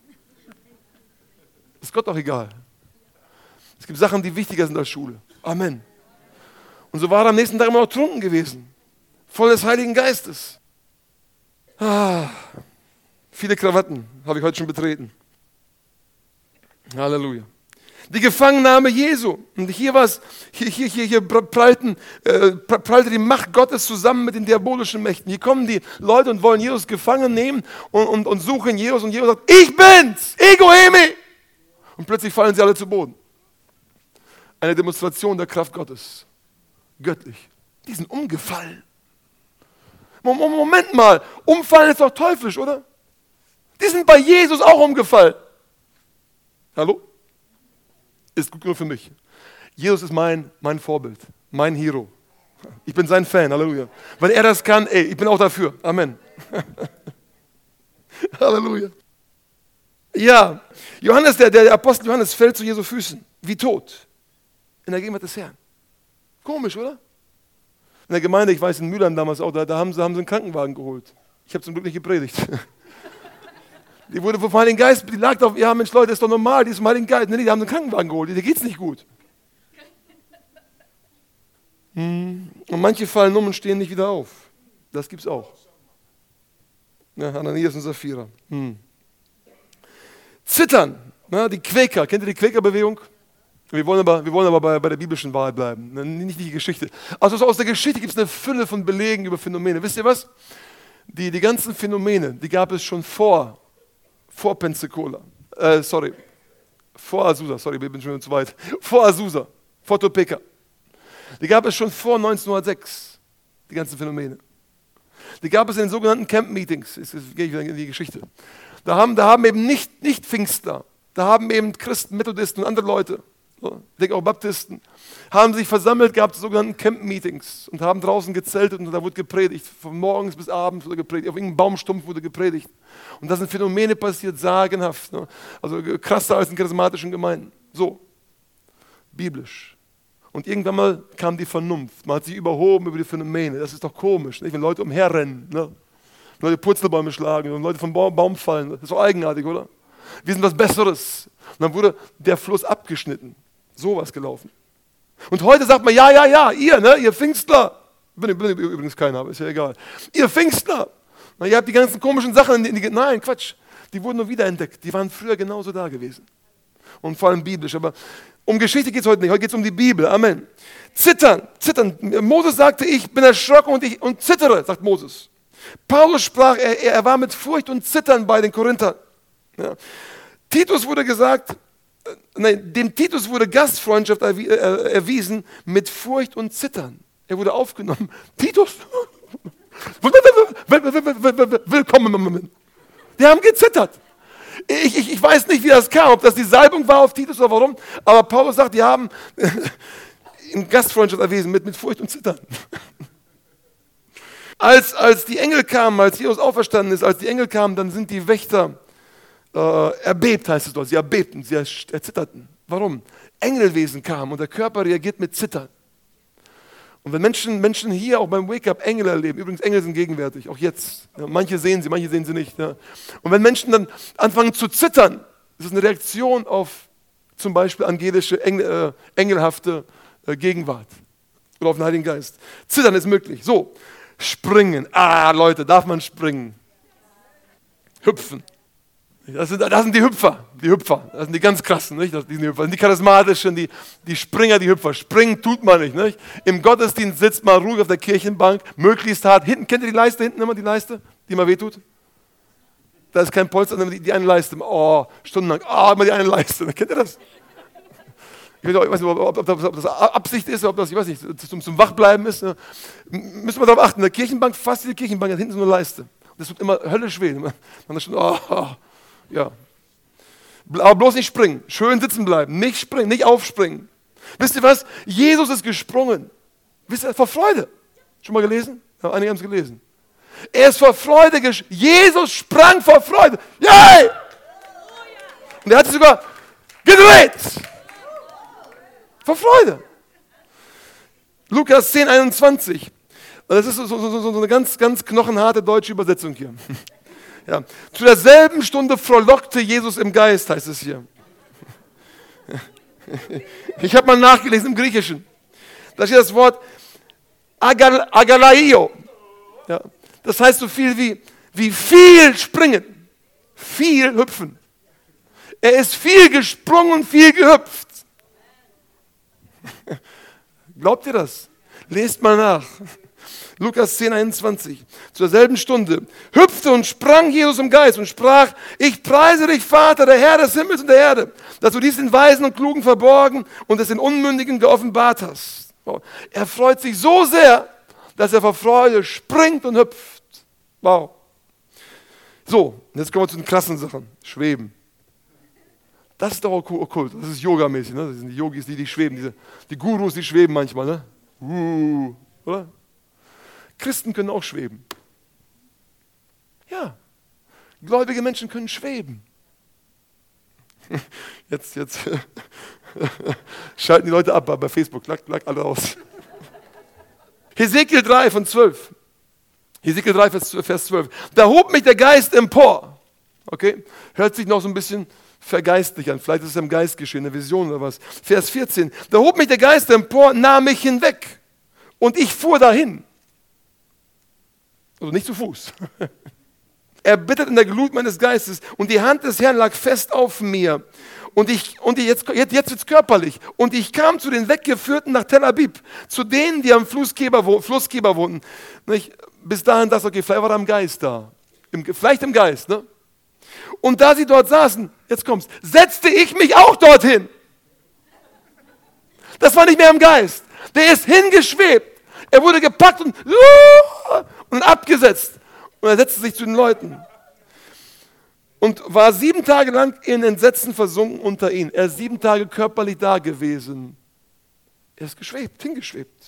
Ist Gott doch egal. Es gibt Sachen, die wichtiger sind als Schule. Amen. Und so war er am nächsten Tag immer noch trunken gewesen. Voll des Heiligen Geistes. Ah, viele Krawatten habe ich heute schon betreten. Halleluja. Die Gefangennahme Jesu. Und hier war es, hier, hier, hier, hier prallten, äh, prallte die Macht Gottes zusammen mit den diabolischen Mächten. Hier kommen die Leute und wollen Jesus gefangen nehmen und, und, und suchen Jesus. Und Jesus sagt, ich bin's, Ego Eimi. Und plötzlich fallen sie alle zu Boden. Eine Demonstration der Kraft Gottes. Göttlich. Die sind umgefallen. Moment mal, umfallen ist doch teuflisch, oder? Die sind bei Jesus auch umgefallen. Hallo? Ist gut genug für mich. Jesus ist mein, mein Vorbild, mein Hero. Ich bin sein Fan, Halleluja. Wenn er das kann, ey, ich bin auch dafür. Amen. Halleluja. Ja, Johannes, der, der Apostel Johannes fällt zu Jesu Füßen, wie tot, in der Gegenwart des Herrn. Komisch, oder? In der Gemeinde, ich weiß, in Mülheim damals auch, da, da haben, sie, haben sie einen Krankenwagen geholt. Ich habe zum Glück nicht gepredigt. Die wurde vom Heiligen Geist, die lag auf, ja Mensch Leute, das ist doch normal, die ist vom Heiligen Geist. Nee, die haben einen Krankenwagen geholt, dir geht's nicht gut. Hm. Und manche fallen um und stehen nicht wieder auf. Das gibt's auch. Ja, Ananias und Sapphira. Hm. Zittern, na, die Quäker, kennt ihr die Quäkerbewegung? Wir wollen aber, wir wollen aber bei, bei der biblischen Wahrheit bleiben, nicht die Geschichte. Also aus der Geschichte gibt es eine Fülle von Belegen über Phänomene. Wisst ihr was? Die, die ganzen Phänomene, die gab es schon vor, vor Pensacola, äh, sorry, vor Azusa, sorry, ich bin schon zu weit, vor Azusa, vor Topeka. Die gab es schon vor neunzehnhundertsechs, die ganzen Phänomene. Die gab es in den sogenannten Camp-Meetings, jetzt gehe ich wieder in die Geschichte. Da haben, da haben eben nicht, nicht Pfingstler, da haben eben Christen, Methodisten und andere Leute, so, ich denke auch Baptisten, haben sich versammelt gehabt, sogenannten Camp-Meetings und haben draußen gezeltet und da wurde gepredigt, von morgens bis abends wurde gepredigt, auf irgendeinem Baumstumpf wurde gepredigt. Und da sind Phänomene passiert, sagenhaft, ne? Also krasser als in charismatischen Gemeinden. So, biblisch. Und irgendwann mal kam die Vernunft, man hat sich überhoben über die Phänomene, das ist doch komisch, nicht? Wenn Leute umherrennen, ne? Leute Purzelbäume schlagen und Leute vom Baum fallen. Das ist so eigenartig, oder? Wir sind was Besseres. Und dann wurde der Fluss abgeschnitten. So was gelaufen. Und heute sagt man, ja, ja, ja, ihr, ne, ihr Pfingstler. Bin, bin übrigens keiner, aber ist ja egal. Ihr Pfingstler. Na, ihr habt die ganzen komischen Sachen. In die, nein, Quatsch. Die wurden nur wiederentdeckt. Die waren früher genauso da gewesen. Und vor allem biblisch. Aber um Geschichte geht es heute nicht. Heute geht es um die Bibel. Amen. Zittern, zittern. Moses sagte, ich bin erschrocken und ich und zittere, sagt Moses. Paulus sprach, er, er war mit Furcht und Zittern bei den Korinthern. Ja. Titus wurde gesagt, nein, dem Titus wurde Gastfreundschaft erwi- äh, erwiesen mit Furcht und Zittern. Er wurde aufgenommen. Titus, willkommen. Die haben gezittert. Ich, ich, ich weiß nicht, wie das kam, ob das die Salbung war auf Titus oder warum, aber Paulus sagt, die haben in Gastfreundschaft erwiesen mit, mit Furcht und Zittern. Als, als die Engel kamen, als Jesus auferstanden ist, als die Engel kamen, dann sind die Wächter äh, erbebt, heißt es dort. Sie erbebten, sie erzitterten. Warum? Engelwesen kamen und der Körper reagiert mit Zittern. Und wenn Menschen, Menschen hier auch beim Wake-up Engel erleben, übrigens Engel sind gegenwärtig, auch jetzt, ja, manche sehen sie, manche sehen sie nicht. Ja. Und wenn Menschen dann anfangen zu zittern, das ist eine Reaktion auf zum Beispiel angelische, Engel, äh, engelhafte äh, Gegenwart oder auf den Heiligen Geist. Zittern ist möglich. So, springen. Ah, Leute, darf man springen? Hüpfen. Das sind, das sind die Hüpfer, die Hüpfer, das sind die ganz krassen, nicht? Das sind die Hüpfer, das sind die charismatischen, die, die Springer, die Hüpfer. Springen tut man nicht, nicht. Im Gottesdienst sitzt man ruhig auf der Kirchenbank, möglichst hart. Hinten, kennt ihr die Leiste hinten immer, die Leiste, die immer wehtut? Da ist kein Polster, die, die eine Leiste. Oh, stundenlang, oh, immer die eine Leiste. Kennt ihr das? Ich weiß nicht, ob, ob, ob, ob das Absicht ist, ob das, ich weiß nicht, zum, zum Wachbleiben ist. Ne? Müssen wir darauf achten, in der Kirchenbank, fast jede Kirchenbank hat hinten so eine Leiste. Das tut immer höllisch weh. Man ist schon, oh, oh. Ja. Aber bloß nicht springen. Schön sitzen bleiben. Nicht springen, nicht aufspringen. Wisst ihr was? Jesus ist gesprungen. Wisst ihr, vor Freude. Schon mal gelesen? Ja, einige haben es gelesen. Er ist vor Freude gesprungen. Jesus sprang vor Freude. Yay! Und er hat sich sogar gedreht. Vor Freude. Lukas zehn, einundzwanzig. Das ist so, so, so, so eine ganz, ganz knochenharte deutsche Übersetzung hier. Ja. Zu derselben Stunde frohlockte Jesus im Geist, heißt es hier. Ich habe mal nachgelesen im Griechischen. Da steht das Wort agal, agalaio. Ja. Das heißt so viel wie, wie viel springen, viel hüpfen. Er ist viel gesprungen, viel gehüpft. Glaubt ihr das? Lest mal nach. Lukas zehn, einundzwanzig. Zur selben Stunde hüpfte und sprang Jesus im Geist und sprach: Ich preise dich, Vater, der Herr des Himmels und der Erde, dass du dies den Weisen und Klugen verborgen und es den Unmündigen geoffenbart hast. Wow. Er freut sich so sehr, dass er vor Freude springt und hüpft. Wow. So, jetzt kommen wir zu den krassen Sachen. Schweben. Das ist doch okkult. Das ist yogamäßig. Ne? Das sind die Yogis, die, die schweben. Diese, die Gurus, die schweben manchmal. Ne? Uh, oder? Christen können auch schweben. Ja, gläubige Menschen können schweben. Jetzt, jetzt schalten die Leute ab bei Facebook, klack, klack, alle aus. Hesekiel drei von zwölf. Hesekiel drei, Vers zwölf. Da hob mich der Geist empor. Okay, hört sich noch so ein bisschen vergeistlich an. Vielleicht ist es im Geist geschehen, eine Vision oder was. Vers vierzehn. Da hob mich der Geist empor, nahm mich hinweg. Und ich fuhr dahin. Also nicht zu Fuß. Er bittet in der Glut meines Geistes und die Hand des Herrn lag fest auf mir. Und ich, und ich jetzt, jetzt, jetzt wird es körperlich. Und ich kam zu den Weggeführten nach Tel Aviv, zu denen, die am Flussgeber, Flussgeber wohnten. Nicht? Bis dahin dachte ich, okay, vielleicht war er im Geist da. Im, vielleicht im Geist. Ne? Und da sie dort saßen, jetzt kommt's, setzte ich mich auch dorthin. Das war nicht mehr im Geist. Der ist hingeschwebt. Er wurde gepackt und, und abgesetzt. Und er setzte sich zu den Leuten. Und war sieben Tage lang in Entsetzen versunken unter ihnen. Er ist sieben Tage körperlich da gewesen. Er ist geschwebt, hingeschwebt.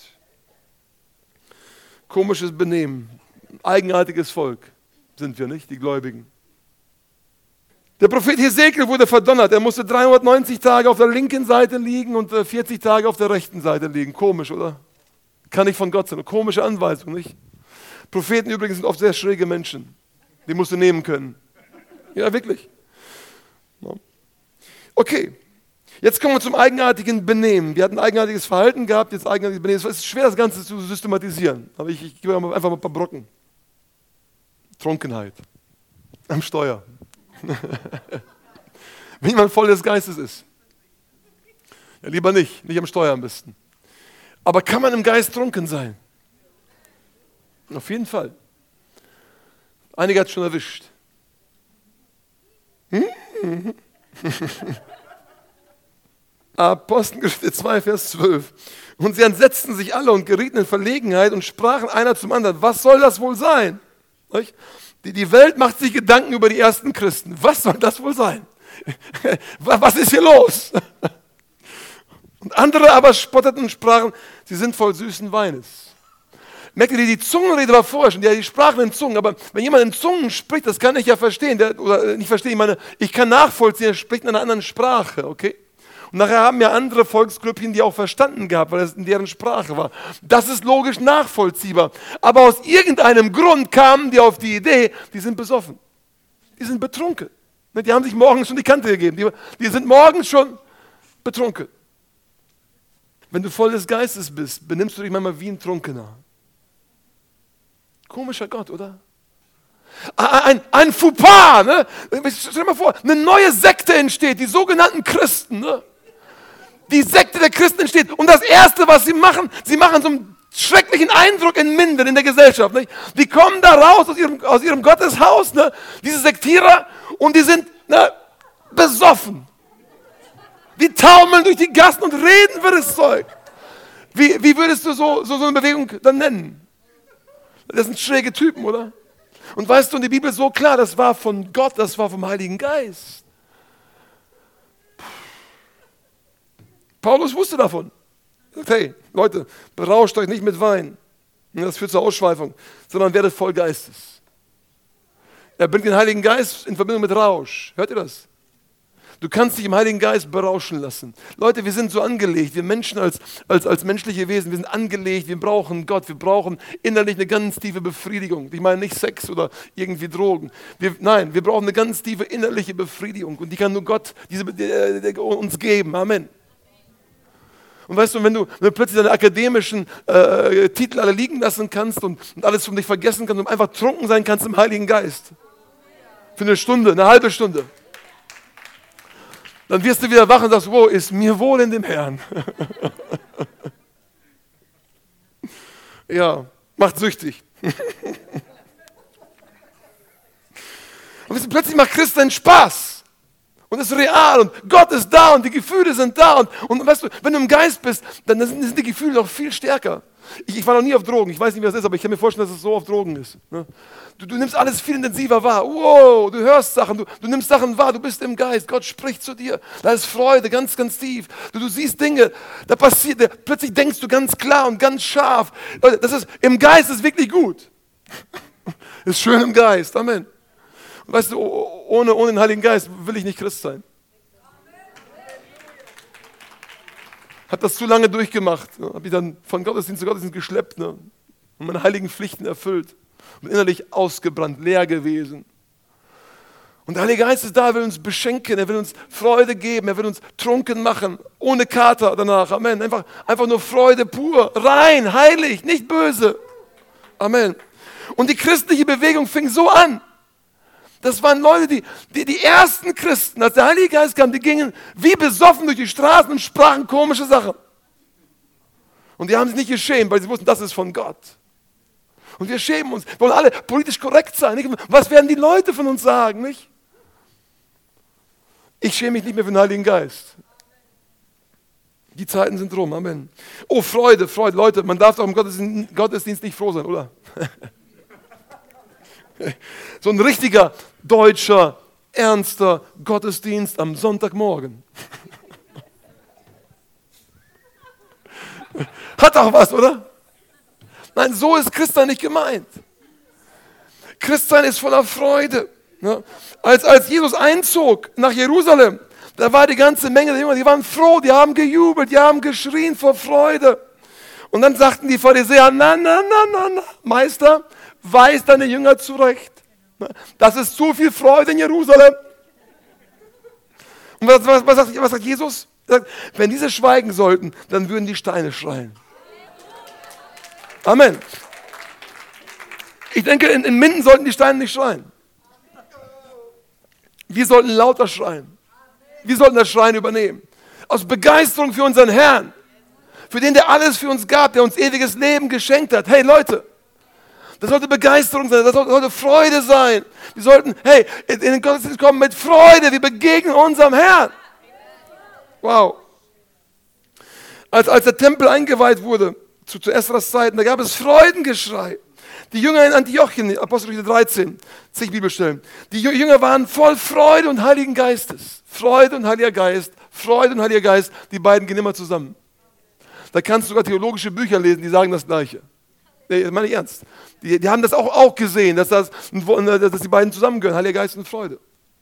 Komisches Benehmen. Eigenartiges Volk sind wir, nicht? Die Gläubigen. Der Prophet Hesekiel wurde verdonnert. Er musste dreihundertneunzig Tage auf der linken Seite liegen und vierzig Tage auf der rechten Seite liegen. Komisch, oder? Kann nicht von Gott sein. Eine komische Anweisung, nicht? Propheten übrigens sind oft sehr schräge Menschen. Die musst du nehmen können. Ja, wirklich. Okay, jetzt kommen wir zum eigenartigen Benehmen. Wir hatten ein eigenartiges Verhalten gehabt, jetzt eigenartiges Benehmen. Es ist schwer, das Ganze zu systematisieren. Aber ich, ich gebe einfach mal ein paar Brocken. Trunkenheit. Am Steuer. Wenn jemand voll des Geistes ist. Ja, lieber nicht. Nicht am Steuer am besten. Aber kann man im Geist trunken sein? Auf jeden Fall. Einige hat es schon erwischt. Hm? Apostelgeschichte zwei, Vers zwölf. Und sie entsetzten sich alle und gerieten in Verlegenheit und sprachen einer zum anderen: Was soll das wohl sein? Die, die Welt macht sich Gedanken über die ersten Christen. Was soll das wohl sein? Was ist hier los? Und andere aber spotteten und sprachen, sie sind voll süßen Weines. Merkt ihr, die Zungenrede war vorher schon, die sprachen in Zungen, aber wenn jemand in Zungen spricht, das kann ich ja verstehen, der, oder nicht verstehen, ich meine, ich kann nachvollziehen, er spricht in einer anderen Sprache, okay? Und nachher haben ja andere Volksgrüppchen die auch verstanden gehabt, weil es in deren Sprache war. Das ist logisch nachvollziehbar. Aber aus irgendeinem Grund kamen die auf die Idee, die sind besoffen. Die sind betrunken. Die haben sich morgens schon die Kante gegeben. Die, die sind morgens schon betrunken. Wenn du voll des Geistes bist, benimmst du dich manchmal wie ein Trunkener. Komischer Gott, oder? Ein, ein Fauxpas, ne? Stell dir mal vor, eine neue Sekte entsteht, die sogenannten Christen, ne? Die Sekte der Christen entsteht. Und das Erste, was sie machen, sie machen so einen schrecklichen Eindruck in Minden, in der Gesellschaft. Nicht? Die kommen da raus aus ihrem, aus ihrem Gotteshaus, ne? Diese Sektierer, und die sind ne, besoffen. Die taumeln durch die Gassen und reden für das Zeug. Wie, wie würdest du so, so, so eine Bewegung dann nennen? Das sind schräge Typen, oder? Und weißt du, in der Bibel ist so klar, das war von Gott, das war vom Heiligen Geist. Paulus wusste davon. Er sagt, hey, Leute, berauscht euch nicht mit Wein. Das führt zur Ausschweifung, sondern werdet voll Geistes. Er bringt den Heiligen Geist in Verbindung mit Rausch. Hört ihr das? Du kannst dich im Heiligen Geist berauschen lassen. Leute, wir sind so angelegt, wir Menschen als, als, als menschliche Wesen, wir sind angelegt, wir brauchen Gott, wir brauchen innerlich eine ganz tiefe Befriedigung. Ich meine nicht Sex oder irgendwie Drogen. Wir, nein, wir brauchen eine ganz tiefe innerliche Befriedigung und die kann nur Gott diese, die, die, uns geben. Amen. Und weißt du, wenn du, wenn du plötzlich deine akademischen äh, Titel alle liegen lassen kannst und, und alles um dich vergessen kannst und einfach trunken sein kannst im Heiligen Geist. Für eine Stunde, eine halbe Stunde. Dann wirst du wieder wach und sagst, wow, ist mir wohl in dem Herrn. Ja, macht süchtig. Und weißt du, plötzlich macht Christen Spaß. Und es ist real und Gott ist da und die Gefühle sind da. Und, und weißt du, wenn du im Geist bist, dann sind, sind die Gefühle noch viel stärker. Ich, ich war noch nie auf Drogen, ich weiß nicht, wie das ist, aber ich kann mir vorstellen, dass es so auf Drogen ist. Ne? Du, du nimmst alles viel intensiver wahr. Wow, du hörst Sachen, du, du nimmst Sachen wahr, du bist im Geist, Gott spricht zu dir. Da ist Freude, ganz, ganz tief. Du, du siehst Dinge, da passiert, da, plötzlich denkst du ganz klar und ganz scharf. Das ist, im Geist ist wirklich gut. Ist schön im Geist, Amen. Und weißt du, ohne, ohne den Heiligen Geist will ich nicht Christ sein. Hab das zu lange durchgemacht. Ne? Hab mich dann von Gottesdienst zu Gottesdienst geschleppt, ne? Und meine heiligen Pflichten erfüllt. Und innerlich ausgebrannt, leer gewesen. Und der Heilige Geist ist da, er will uns beschenken, er will uns Freude geben, er will uns trunken machen, ohne Kater danach. Amen. Einfach, einfach nur Freude pur, rein, heilig, nicht böse. Amen. Und die christliche Bewegung fing so an. Das waren Leute, die, die, die ersten Christen, als der Heilige Geist kam, die gingen wie besoffen durch die Straßen und sprachen komische Sachen. Und die haben sich nicht geschämt, weil sie wussten, das ist von Gott. Und wir schämen uns, wir wollen alle politisch korrekt sein. Nicht? Was werden die Leute von uns sagen, nicht? Ich schäme mich nicht mehr für den Heiligen Geist. Die Zeiten sind rum, Amen. Oh, Freude, Freude, Leute, man darf doch im Gottesdienst, Gottesdienst nicht froh sein, oder? So ein richtiger, deutscher, ernster Gottesdienst am Sonntagmorgen. Hat auch was, oder? Nein, so ist Christsein nicht gemeint. Christsein ist voller Freude. Ja? Als, als Jesus einzog nach Jerusalem, da war die ganze Menge der Jünger, die waren froh, die haben gejubelt, die haben geschrien vor Freude. Und dann sagten die Pharisäer, na, na, na, na, na, Meister, weis deine Jünger zurecht. Das ist zu viel Freude in Jerusalem. Und was, was, was, sagt, was sagt Jesus? Er sagt, wenn diese schweigen sollten, dann würden die Steine schreien. Amen. Ich denke, in, in Minden sollten die Steine nicht schreien. Wir sollten lauter schreien. Wir sollten das Schreien übernehmen. Aus Begeisterung für unseren Herrn. Für den, der alles für uns gab, der uns ewiges Leben geschenkt hat. Hey Leute, das sollte Begeisterung sein, das sollte, sollte Freude sein. Wir sollten, hey, in den Gottesdienst kommen mit Freude, wir begegnen unserem Herrn. Wow. Als, als der Tempel eingeweiht wurde, zu, zu Esdras Zeiten, da gab es Freudengeschrei. Die Jünger in Antiochien, Apostelgeschichte dreizehn, zig Bibelstellen. Die Jünger waren voll Freude und Heiligen Geistes. Freude und Heiliger Geist, Freude und Heiliger Geist, die beiden gehen immer zusammen. Da kannst du sogar theologische Bücher lesen, die sagen das Gleiche. Nee, das meine ich ernst. Die, die haben das auch, auch gesehen, dass, das, dass die beiden zusammengehören, Heiliger Geist und Freude.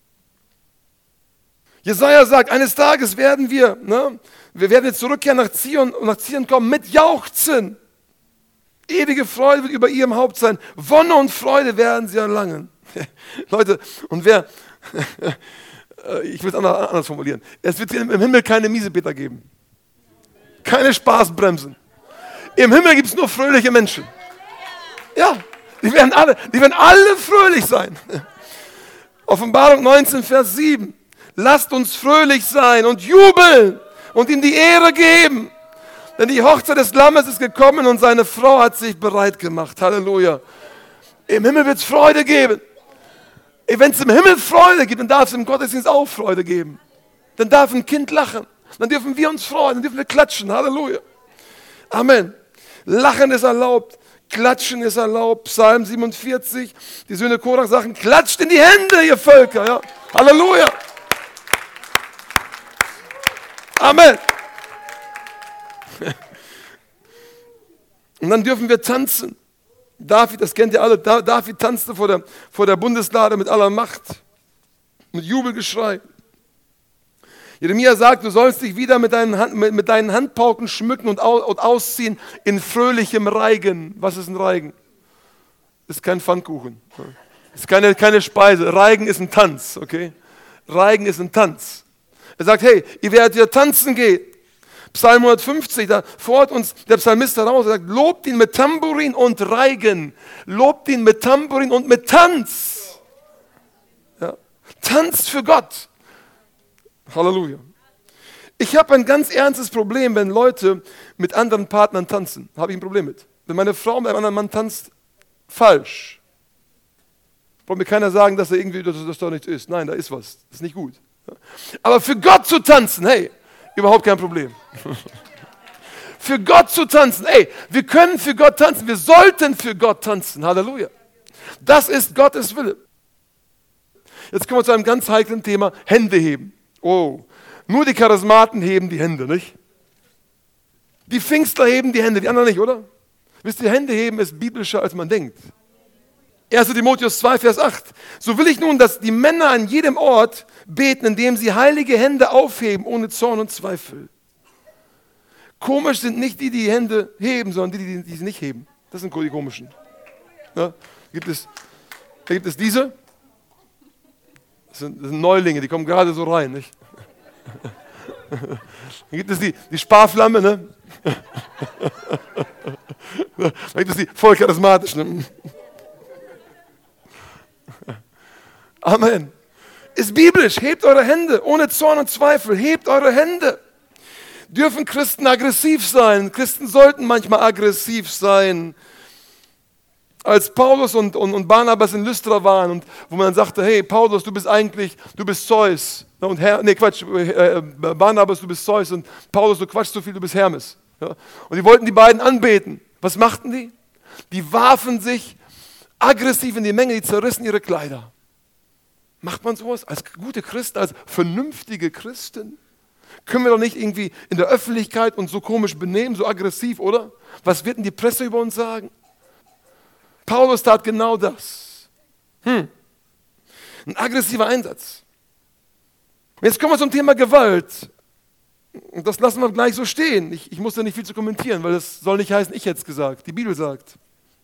Jesaja sagt, eines Tages werden wir, ne, wir werden jetzt zurückkehren nach Zion und nach Zion kommen mit Jauchzen. Ewige Freude wird über ihrem Haupt sein. Wonne und Freude werden sie erlangen. Leute, und wer, ich will es anders, anders formulieren, es wird im Himmel keine Miesepeter geben. Keine Spaßbremsen. Im Himmel gibt es nur fröhliche Menschen. Ja, die werden alle, die werden alle fröhlich sein. Offenbarung neunzehn, Vers sieben. Lasst uns fröhlich sein und jubeln und ihm die Ehre geben. Denn die Hochzeit des Lammes ist gekommen und seine Frau hat sich bereit gemacht. Halleluja. Im Himmel wird es Freude geben. Wenn es im Himmel Freude gibt, dann darf es im Gottesdienst auch Freude geben. Dann darf ein Kind lachen. Dann dürfen wir uns freuen, dann dürfen wir klatschen. Halleluja. Amen. Lachen ist erlaubt. Klatschen ist erlaubt. Psalm siebenundvierzig. Die Söhne Korach sagen, klatscht in die Hände, ihr Völker. Ja. Halleluja. Amen. Und dann dürfen wir tanzen. David, das kennt ihr alle, David tanzte vor der, vor der Bundeslade mit aller Macht, mit Jubelgeschrei. Jeremia sagt, du sollst dich wieder mit deinen, Hand, mit, mit deinen Handpauken schmücken und, au, und ausziehen in fröhlichem Reigen. Was ist ein Reigen? Ist kein Pfannkuchen. Ist keine, keine Speise. Reigen ist ein Tanz, okay? Reigen ist ein Tanz. Er sagt, hey, ihr werdet hier tanzen gehen. Psalm hundertfünfzig, da fordert uns der Psalmist heraus, er sagt, lobt ihn mit Tambourin und Reigen. Lobt ihn mit Tambourin und mit Tanz. Ja. Tanzt für Gott. Halleluja. Ich habe ein ganz ernstes Problem, wenn Leute mit anderen Partnern tanzen. Habe ich ein Problem mit. Wenn meine Frau mit einem anderen Mann tanzt, falsch. Braucht mir keiner sagen, dass er irgendwie, dass das doch nichts ist. Nein, da ist was. Das ist nicht gut. Aber für Gott zu tanzen, hey, überhaupt kein Problem. Für Gott zu tanzen, ey, wir können für Gott tanzen, wir sollten für Gott tanzen, Halleluja. Das ist Gottes Wille. Jetzt kommen wir zu einem ganz heiklen Thema, Hände heben. Oh, nur die Charismaten heben die Hände, nicht? Die Pfingstler heben die Hände, die anderen nicht, oder? Wisst ihr, Hände heben ist biblischer, als man denkt. erster Timotheus zwei, Vers acht. So will ich nun, dass die Männer an jedem Ort beten, indem sie heilige Hände aufheben, ohne Zorn und Zweifel. Komisch sind nicht die, die die Hände heben, sondern die, die, die sie nicht heben. Das sind die komischen. Ja, gibt es, da gibt es diese. Das sind, das sind Neulinge, die kommen gerade so rein. Nicht? Dann gibt es die, die Sparflamme. Ne? Dann gibt es die voll charismatischen. Amen. Ist biblisch. Hebt eure Hände ohne Zorn und Zweifel. Hebt eure Hände. Dürfen Christen aggressiv sein? Christen sollten manchmal aggressiv sein. Als Paulus und, und, und Barnabas in Lystra waren und wo man dann sagte, hey Paulus, du bist eigentlich, du bist Zeus. Und Her, nee Quatsch, äh, Barnabas, du bist Zeus und Paulus, du quatschst so viel, du bist Hermes. Ja? Und die wollten die beiden anbeten. Was machten die? Die warfen sich aggressiv in die Menge, die zerrissen ihre Kleider. Macht man sowas als gute Christen, als vernünftige Christen? Können wir doch nicht irgendwie in der Öffentlichkeit uns so komisch benehmen, so aggressiv, oder? Was wird denn die Presse über uns sagen? Paulus tat genau das. Hm. Ein aggressiver Einsatz. Jetzt kommen wir zum Thema Gewalt. Und das lassen wir gleich so stehen. Ich, ich muss da nicht viel zu kommentieren, weil das soll nicht heißen, ich hätte es gesagt. Die Bibel sagt.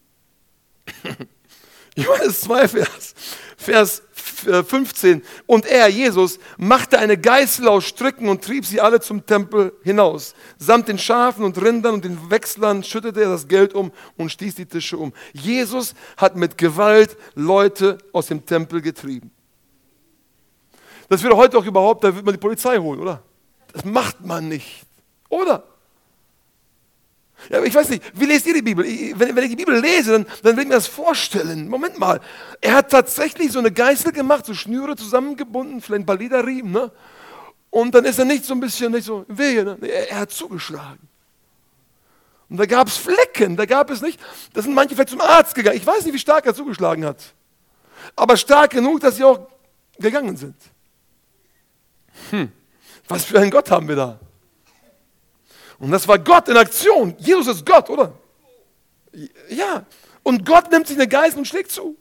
Johannes zwei, Vers, Vers fünfzehn. Und er, Jesus, machte eine Geißel aus Stricken und trieb sie alle zum Tempel hinaus. Samt den Schafen und Rindern und den Wechslern schüttete er das Geld um und stieß die Tische um. Jesus hat mit Gewalt Leute aus dem Tempel getrieben. Das wäre heute auch überhaupt, da würde man die Polizei holen, oder? Das macht man nicht, oder? Ja, ich weiß nicht, wie lest ihr die Bibel? Ich, wenn, wenn ich die Bibel lese, dann, dann will ich mir das vorstellen. Moment mal, er hat tatsächlich so eine Geißel gemacht, so Schnüre zusammengebunden, vielleicht ein paar Lederriemen, ne? Und dann ist er nicht so ein bisschen, nicht so, wehe, ne? er, er hat zugeschlagen. Und da gab es Flecken, da gab es nicht, da sind manche vielleicht zum Arzt gegangen. Ich weiß nicht, wie stark er zugeschlagen hat. Aber stark genug, dass sie auch gegangen sind. Hm, was für einen Gott haben wir da? Und das war Gott in Aktion. Jesus ist Gott, oder? Ja. Und Gott nimmt sich eine Geißel und schlägt zu.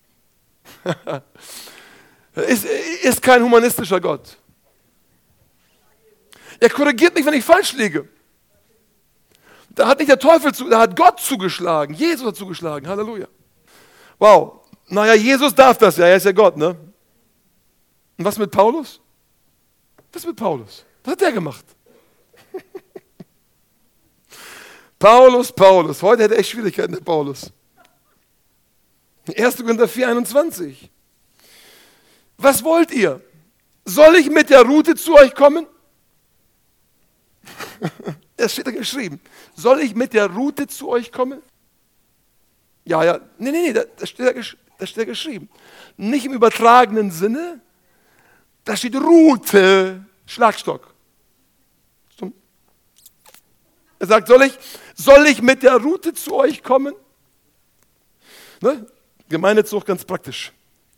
ist, ist kein humanistischer Gott. Er korrigiert mich, wenn ich falsch liege. Da hat nicht der Teufel zu, da hat Gott zugeschlagen. Jesus hat zugeschlagen. Halleluja. Wow. Naja, Jesus darf das ja, er ist ja Gott, ne? Und was mit Paulus? Was mit Paulus? Was hat der gemacht? Paulus, Paulus. Heute hätte er echt Schwierigkeiten, der Paulus. erster Korinther vier, einundzwanzig. Was wollt ihr? Soll ich mit der Rute zu euch kommen? Das steht da geschrieben. Soll ich mit der Rute zu euch kommen? Ja, ja. Nee, nee, nee, das steht da, das steht da geschrieben. Nicht im übertragenen Sinne. Da steht Rute, Schlagstock. Er sagt, soll ich, soll ich mit der Rute zu euch kommen? Ne? Gemeindezucht ganz praktisch.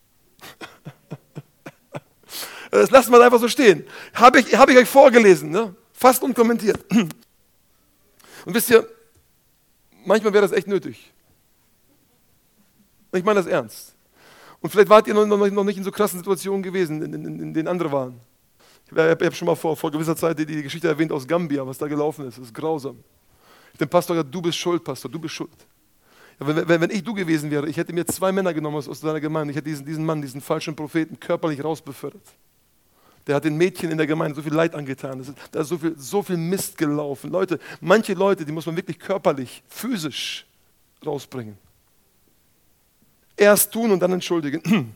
Das lassen wir einfach so stehen. Habe ich, hab ich euch vorgelesen, ne? Fast unkommentiert. Und wisst ihr, manchmal wäre das echt nötig. Ich meine das ernst. Und vielleicht wart ihr noch, noch, noch nicht in so krassen Situationen gewesen, in, in, in denen andere waren. Ich habe schon mal vor, vor gewisser Zeit die, die Geschichte erwähnt aus Gambia, was da gelaufen ist. Das ist grausam. Ich habe dem Pastor gesagt, du bist schuld, Pastor, du bist schuld. Ja, wenn, wenn, wenn ich du gewesen wäre, ich hätte mir zwei Männer genommen aus, aus deiner Gemeinde, ich hätte diesen, diesen Mann, diesen falschen Propheten körperlich rausbefördert. Der hat den Mädchen in der Gemeinde so viel Leid angetan. Ist, da ist so viel, so viel Mist gelaufen. Leute, manche Leute, die muss man wirklich körperlich, physisch rausbringen. Erst tun und dann entschuldigen.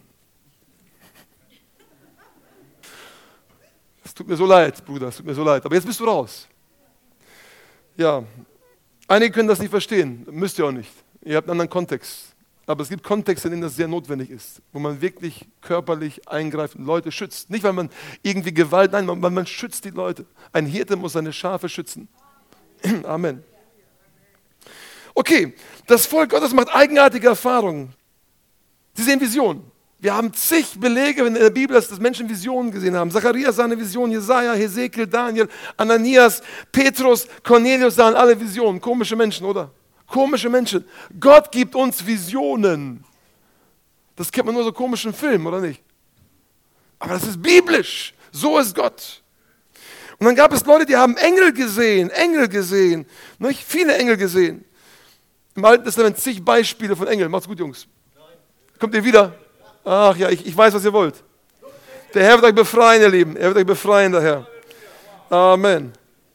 Es tut mir so leid, Bruder, es tut mir so leid. Aber jetzt bist du raus. Ja, einige können das nicht verstehen, müsst ihr auch nicht. Ihr habt einen anderen Kontext. Aber es gibt Kontexte, in denen das sehr notwendig ist, wo man wirklich körperlich eingreift und Leute schützt. Nicht, weil man irgendwie Gewalt, nein, weil man schützt die Leute. Ein Hirte muss seine Schafe schützen. Amen. Okay, das Volk Gottes macht eigenartige Erfahrungen. Sie sehen Visionen. Wir haben zig Belege in der Bibel, dass das Menschen Visionen gesehen haben. Zacharias sah eine Vision, Jesaja, Hesekiel, Daniel, Ananias, Petrus, Cornelius sahen alle Visionen. Komische Menschen, oder? Komische Menschen. Gott gibt uns Visionen. Das kennt man nur so komischen Filmen, oder nicht? Aber das ist biblisch. So ist Gott. Und dann gab es Leute, die haben Engel gesehen, Engel gesehen. Nicht? Viele Engel gesehen. Im Alten Testament zig Beispiele von Engeln. Macht's gut, Jungs. Kommt ihr wieder? Ach ja, ich, ich weiß, was ihr wollt. Der Herr wird euch befreien, ihr Lieben. Er wird euch befreien, der Herr. Amen.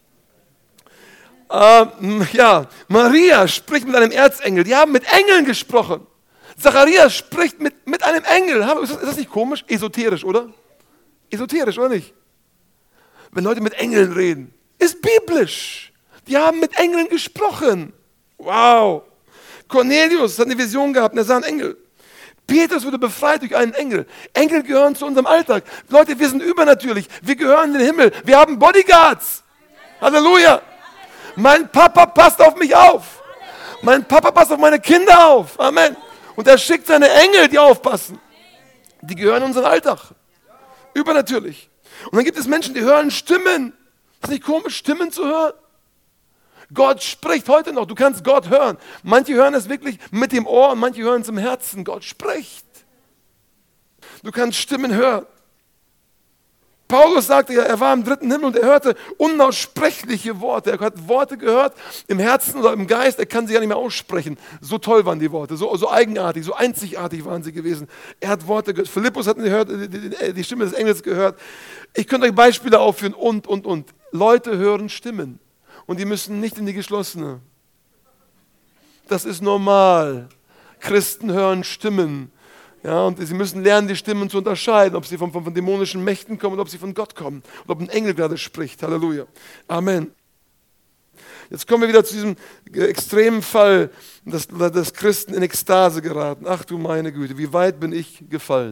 Ähm, ja, Maria spricht mit einem Erzengel. Die haben mit Engeln gesprochen. Zacharias spricht mit, mit einem Engel. Ist das, ist das nicht komisch? Esoterisch, oder? Esoterisch, oder nicht? Wenn Leute mit Engeln reden. Ist biblisch. Die haben mit Engeln gesprochen. Wow. Cornelius hat eine Vision gehabt und er sah einen Engel. Petrus wurde befreit durch einen Engel. Engel gehören zu unserem Alltag. Leute, wir sind übernatürlich. Wir gehören in den Himmel. Wir haben Bodyguards. Halleluja. Mein Papa passt auf mich auf. Mein Papa passt auf meine Kinder auf. Amen. Und er schickt seine Engel, die aufpassen. Die gehören in unseren Alltag. Übernatürlich. Und dann gibt es Menschen, die hören Stimmen. Ist das nicht komisch, Stimmen zu hören? Gott spricht heute noch. Du kannst Gott hören. Manche hören es wirklich mit dem Ohr und manche hören es im Herzen. Gott spricht. Du kannst Stimmen hören. Paulus sagte ja, er war im dritten Himmel und er hörte unaussprechliche Worte. Er hat Worte gehört im Herzen oder im Geist. Er kann sie ja nicht mehr aussprechen. So toll waren die Worte, so, so eigenartig, so einzigartig waren sie gewesen. Er hat Worte gehört. Philippus hat gehört, die, die, die Stimme des Engels gehört. Ich könnte euch Beispiele aufführen und, und, und. Leute hören Stimmen. Und die müssen nicht in die geschlossene. Das ist normal. Christen hören Stimmen. Ja, und sie müssen lernen, die Stimmen zu unterscheiden, ob sie von, von, von dämonischen Mächten kommen oder ob sie von Gott kommen. Oder ob ein Engel gerade spricht. Halleluja. Amen. Jetzt kommen wir wieder zu diesem extremen Fall, dass, dass Christen in Ekstase geraten. Ach du meine Güte, wie weit bin ich gefallen?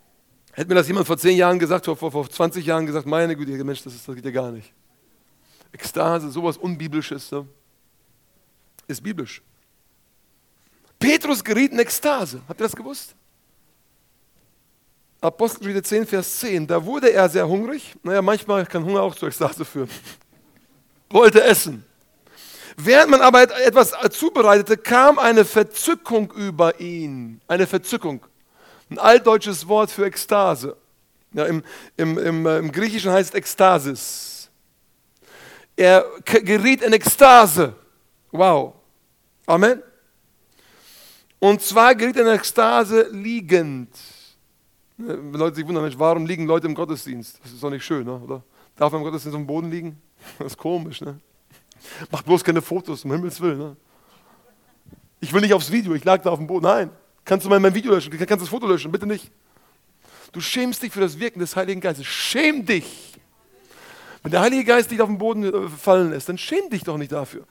Hätte mir das jemand vor zehn Jahren gesagt, vor, vor, vor zwanzig Jahren gesagt, meine Güte, Mensch, das, ist, das geht ja gar nicht. Ekstase, sowas Unbiblisches, ne? Ist biblisch. Petrus geriet in Ekstase. Habt ihr das gewusst? Apostelgeschichte zehn, Vers zehn. Da wurde er sehr hungrig. Naja, manchmal kann Hunger auch zur Ekstase führen. Wollte essen. Während man aber etwas zubereitete, kam eine Verzückung über ihn. Eine Verzückung. Ein altdeutsches Wort für Ekstase. Ja, im, im, im, im Griechischen heißt Ekstasis. Er geriet in Ekstase. Wow. Amen. Und zwar geriet er in Ekstase liegend. Wenn Leute sich wundern, Mensch, warum liegen Leute im Gottesdienst? Das ist doch nicht schön, ne? Oder? Darf man im Gottesdienst auf dem Boden liegen? Das ist komisch, ne? Macht bloß keine Fotos, um Himmels Willen, ne? Ich will nicht aufs Video, ich lag da auf dem Boden. Nein, kannst du mal mein Video löschen, kannst du das Foto löschen, bitte nicht. Du schämst dich für das Wirken des Heiligen Geistes. Schäm dich. Wenn der Heilige Geist dich auf den Boden fallen lässt, dann schäm dich doch nicht dafür.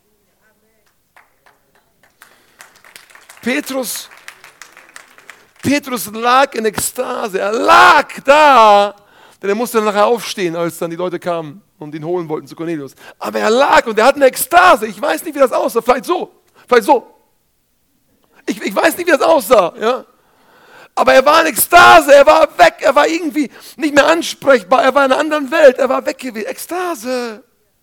Petrus, Petrus lag in Ekstase. Er lag da, denn er musste nachher aufstehen, als dann die Leute kamen und ihn holen wollten zu Cornelius. Aber er lag und er hatte eine Ekstase. Ich weiß nicht, wie das aussah. Vielleicht so, vielleicht so. Ich, ich weiß nicht, wie das aussah. Ja? Aber er war in Ekstase, er war weg, er war irgendwie nicht mehr ansprechbar, er war in einer anderen Welt, er war weg gewesen. Ekstase.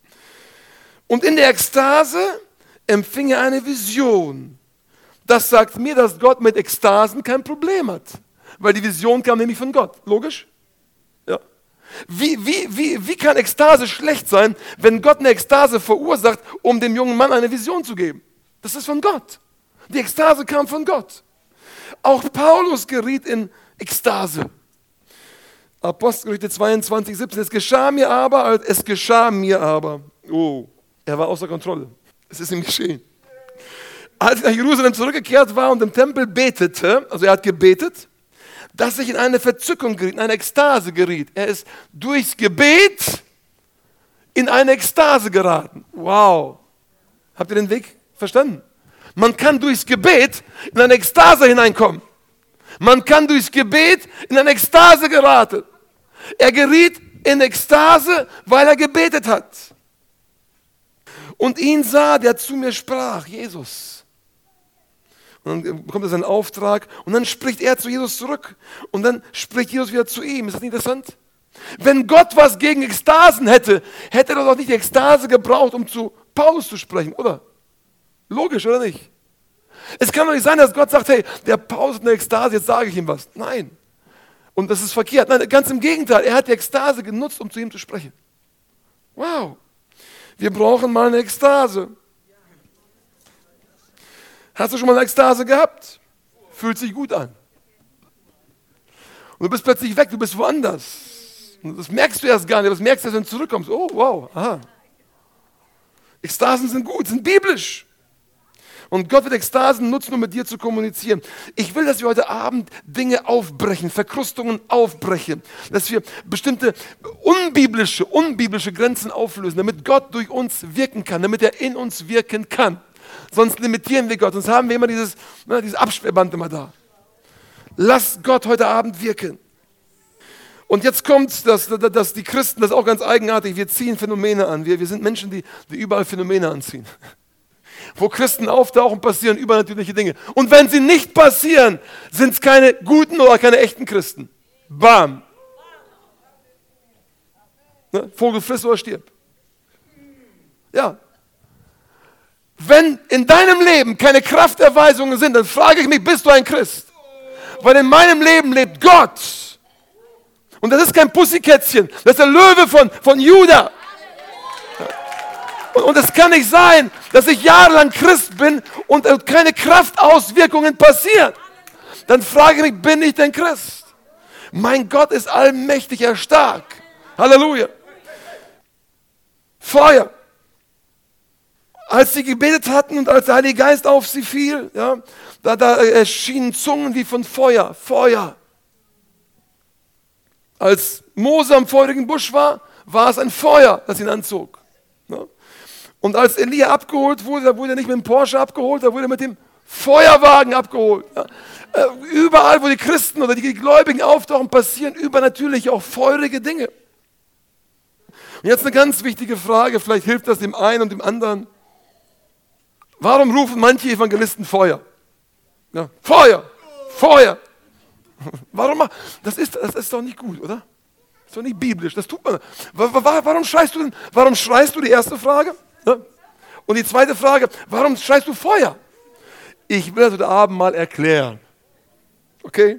Und in der Ekstase empfing er eine Vision. Das sagt mir, dass Gott mit Ekstasen kein Problem hat. Weil die Vision kam nämlich von Gott. Logisch? Ja. Wie, wie, wie, wie kann Ekstase schlecht sein, wenn Gott eine Ekstase verursacht, um dem jungen Mann eine Vision zu geben? Das ist von Gott. Die Ekstase kam von Gott. Auch Paulus geriet in Ekstase. Apostelgeschichte zweiundzwanzig, siebzehn. Es geschah mir aber, es geschah mir aber. Oh, er war außer Kontrolle. Es ist ihm geschehen. Als er nach Jerusalem zurückgekehrt war und im Tempel betete, also er hat gebetet, dass ich in eine Verzückung geriet, in eine Ekstase geriet. Er ist durchs Gebet in eine Ekstase geraten. Wow. Habt ihr den Weg verstanden? Man kann durchs Gebet in eine Ekstase hineinkommen. Man kann durchs Gebet in eine Ekstase geraten. Er geriet in Ekstase, weil er gebetet hat. Und ihn sah, der zu mir sprach, Jesus. Und dann bekommt er seinen Auftrag und dann spricht er zu Jesus zurück. Und dann spricht Jesus wieder zu ihm. Ist das nicht interessant? Wenn Gott was gegen Ekstasen hätte, hätte er doch nicht die Ekstase gebraucht, um zu Paulus zu sprechen, oder? Logisch, oder nicht? Es kann doch nicht sein, dass Gott sagt, hey, der Paulus hat eine Ekstase, jetzt sage ich ihm was. Nein. Und das ist verkehrt. Nein, ganz im Gegenteil. Er hat die Ekstase genutzt, um zu ihm zu sprechen. Wow. Wir brauchen mal eine Ekstase. Hast du schon mal eine Ekstase gehabt? Fühlt sich gut an. Und du bist plötzlich weg, du bist woanders. Und das merkst du erst gar nicht, das merkst du erst, wenn du zurückkommst. Oh, wow, aha. Ekstasen sind gut, sind biblisch. Und Gott wird Ekstasen nutzen, um mit dir zu kommunizieren. Ich will, dass wir heute Abend Dinge aufbrechen, Verkrustungen aufbrechen. Dass wir bestimmte unbiblische, unbiblische Grenzen auflösen, damit Gott durch uns wirken kann, damit er in uns wirken kann. Sonst limitieren wir Gott, sonst haben wir immer dieses, ne, dieses Absperrband immer da. Lass Gott heute Abend wirken. Und jetzt kommt, dass, dass die Christen, das ist auch ganz eigenartig, wir ziehen Phänomene an. Wir, wir sind Menschen, die, die überall Phänomene anziehen. Wo Christen auftauchen, passieren übernatürliche Dinge. Und wenn sie nicht passieren, sind es keine guten oder keine echten Christen. Bam. Ne? Vogel friss oder stirb. Ja. Wenn in deinem Leben keine Krafterweisungen sind, dann frage ich mich, bist du ein Christ? Weil in meinem Leben lebt Gott. Und das ist kein Pussykätzchen, das ist der Löwe von, von Juda. Und, und es kann nicht sein, dass ich jahrelang Christ bin und keine Kraftauswirkungen passieren. Dann frage ich mich, bin ich denn Christ? Mein Gott ist allmächtig, er stark. Halleluja. Feuer. Als sie gebetet hatten und als der Heilige Geist auf sie fiel, ja, da, da erschienen Zungen wie von Feuer, Feuer. Als Mose am feurigen Busch war, war es ein Feuer, das ihn anzog. Ja. Und als Elia abgeholt wurde, da wurde er nicht mit dem Porsche abgeholt, da wurde er mit dem Feuerwagen abgeholt. Ja. Überall, wo die Christen oder die Gläubigen auftauchen, passieren übernatürlich auch feurige Dinge. Und jetzt eine ganz wichtige Frage, vielleicht hilft das dem einen und dem anderen. Warum rufen manche Evangelisten Feuer? Ja, Feuer! Feuer! Warum? Das ist, das ist doch nicht gut, oder? Das ist doch nicht biblisch, das tut man. Warum schreist du denn? Warum schreist du, die erste Frage? Ja? Und die zweite Frage, warum schreist du Feuer? Ich will das heute Abend mal erklären. Okay?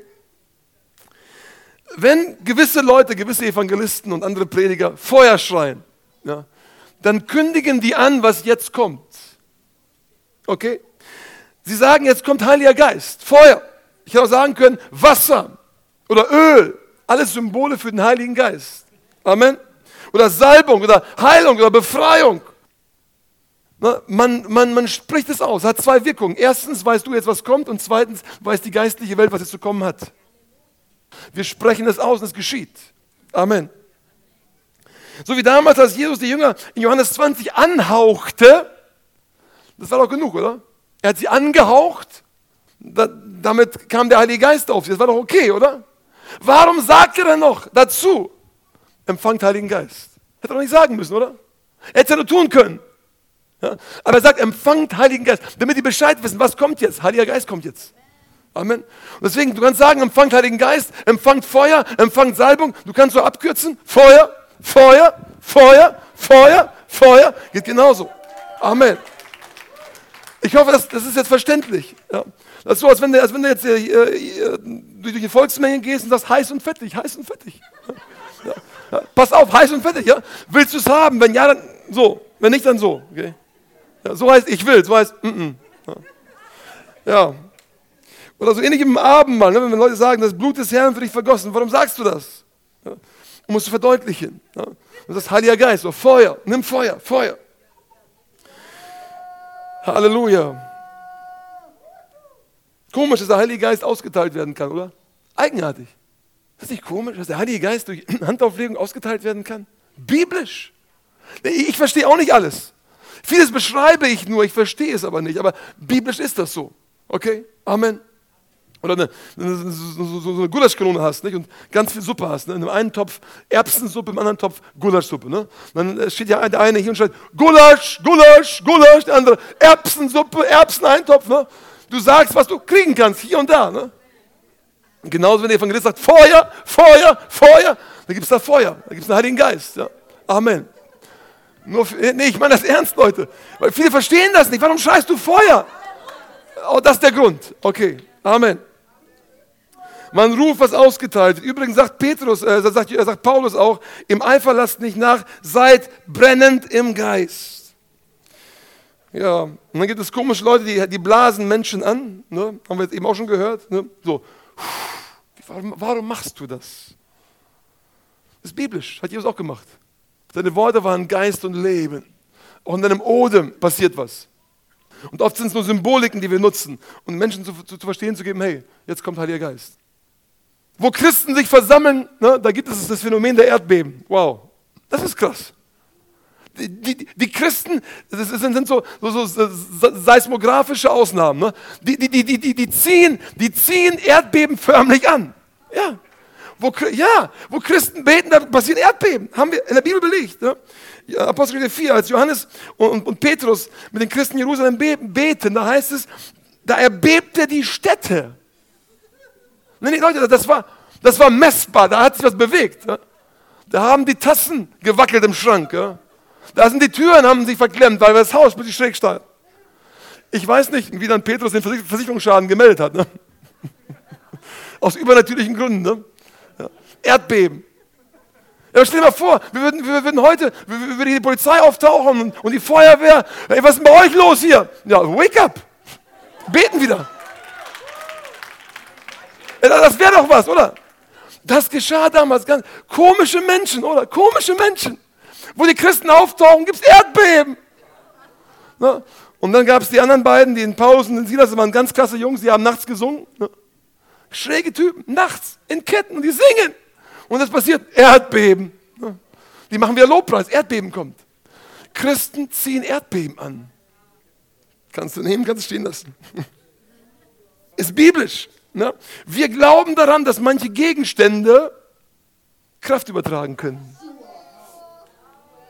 Wenn gewisse Leute, gewisse Evangelisten und andere Prediger Feuer schreien, ja, dann kündigen die an, was jetzt kommt. Okay? Sie sagen, jetzt kommt Heiliger Geist, Feuer. Ich hätte auch sagen können, Wasser oder Öl. Alles Symbole für den Heiligen Geist. Amen. Oder Salbung oder Heilung oder Befreiung. Na, man, man, man spricht es aus, hat zwei Wirkungen. Erstens weißt du jetzt, was kommt, und zweitens weiß die geistliche Welt, was jetzt zu kommen hat. Wir sprechen es aus und es geschieht. Amen. So wie damals, als Jesus die Jünger in Johannes zwanzig anhauchte, das war doch genug, oder? Er hat sie angehaucht, da, damit kam der Heilige Geist auf sie. Das war doch okay, oder? Warum sagt er dann noch dazu, empfangt Heiligen Geist? Hätte er doch nicht sagen müssen, oder? Er hätte es ja nur tun können. Ja? Aber er sagt, empfangt Heiligen Geist, damit die Bescheid wissen, was kommt jetzt? Heiliger Geist kommt jetzt. Amen. Und deswegen, du kannst sagen, empfangt Heiligen Geist, empfangt Feuer, empfangt Salbung. Du kannst so abkürzen, Feuer, Feuer, Feuer, Feuer, Feuer. Geht genauso. Amen. Ich hoffe, das, das ist jetzt verständlich. Ja. Das ist so, als wenn du, als wenn du jetzt äh, äh, durch die Volksmenge gehst und sagst, heiß und fettig, heiß und fettig. Ja. Ja. Pass auf, heiß und fettig. Ja. Willst du es haben? Wenn ja, dann so. Wenn nicht, dann so. Okay. Ja, so heißt, ich will. So heißt, mm -mm. Ja. Ja. Oder so ähnlich im Abendmahl, ne? Wenn Leute sagen, das Blut des Herrn für dich vergossen. Warum sagst du das? Ja. Du musst du verdeutlichen. Ja. Das ist Heiliger Geist, so Feuer. Nimm Feuer, Feuer. Halleluja. Komisch, dass der Heilige Geist ausgeteilt werden kann, oder? Eigenartig. Ist das nicht komisch, dass der Heilige Geist durch Handauflegung ausgeteilt werden kann? Biblisch. Ich verstehe auch nicht alles. Vieles beschreibe ich nur, ich verstehe es aber nicht. Aber biblisch ist das so. Okay? Amen. Oder eine, eine, so, so eine Gulaschkanone hast, nicht? Und ganz viel Suppe hast. Ne? In dem einen Topf Erbsensuppe, im anderen Topf Gulaschsuppe. Ne? Dann steht ja der eine hier und schreit Gulasch, Gulasch, Gulasch. Der andere Erbsensuppe, Erbseneintopf. Ne? Du sagst, was du kriegen kannst, hier und da. Ne? Und genauso, wenn der Evangelist sagt, Feuer, Feuer, Feuer, dann gibt es da Feuer, da gibt es den Heiligen Geist. Ja? Amen. Nur für, nee, ich meine das ernst, Leute. Weil viele verstehen das nicht. Warum schreist du Feuer? Oh, das ist der Grund. Okay, Amen. Man ruft, was ausgeteilt wird. Übrigens sagt Petrus, äh, sagt, äh, sagt Paulus auch, im Eifer lasst nicht nach, seid brennend im Geist. Ja, und dann gibt es komische Leute, die, die blasen Menschen an. Ne? Haben wir jetzt eben auch schon gehört. Ne? So, warum, warum machst du das? Das ist biblisch, hat Jesus auch gemacht. Seine Worte waren Geist und Leben. Auch in deinem Odem passiert was. Und oft sind es nur Symboliken, die wir nutzen, um Menschen zu, zu, zu verstehen zu geben, hey, jetzt kommt Heiliger Geist. Wo Christen sich versammeln, ne, da gibt es das Phänomen der Erdbeben. Wow, das ist krass. Die, die, die Christen, das sind, sind so, so, so seismografische Ausnahmen, ne? die, die, die, die, die, ziehen, die ziehen Erdbeben förmlich an. Ja. Wo, ja, wo Christen beten, da passieren Erdbeben. Haben wir in der Bibel belegt. Ne? Ja, Apostelgeschichte vier, als Johannes und, und, und Petrus mit den Christen in Jerusalem beten, beten, da heißt es, da erbebte die Städte. Nee, nee, Leute, das war, das war messbar, da hat sich was bewegt. Ja? Da haben die Tassen gewackelt im Schrank. Ja? Da sind die Türen, haben sich verklemmt, weil das Haus plötzlich schräg stand. Ich weiß nicht, wie dann Petrus den Versicherungsschaden gemeldet hat. Ne? Aus übernatürlichen Gründen. Ne? Ja. Erdbeben. Ja, stell dir mal vor, wir würden, wir würden heute, wir würden die Polizei auftauchen und, und die Feuerwehr. Hey, was ist denn bei euch los hier? Ja, wake up. Beten wieder. Ja, das wäre doch was, oder? Das geschah damals ganz. Komische Menschen, oder? Komische Menschen. Wo die Christen auftauchen, gibt es Erdbeben. Na? Und dann gab es die anderen beiden, die in Pausen, in Silas, das waren ganz klasse Jungs, die haben nachts gesungen. Na? Schräge Typen, nachts, in Ketten, und die singen. Und es passiert Erdbeben. Na? Die machen wieder Lobpreis, Erdbeben kommt. Christen ziehen Erdbeben an. Kannst du nehmen, kannst du stehen lassen. Ist biblisch. Na? Wir glauben daran, dass manche Gegenstände Kraft übertragen können.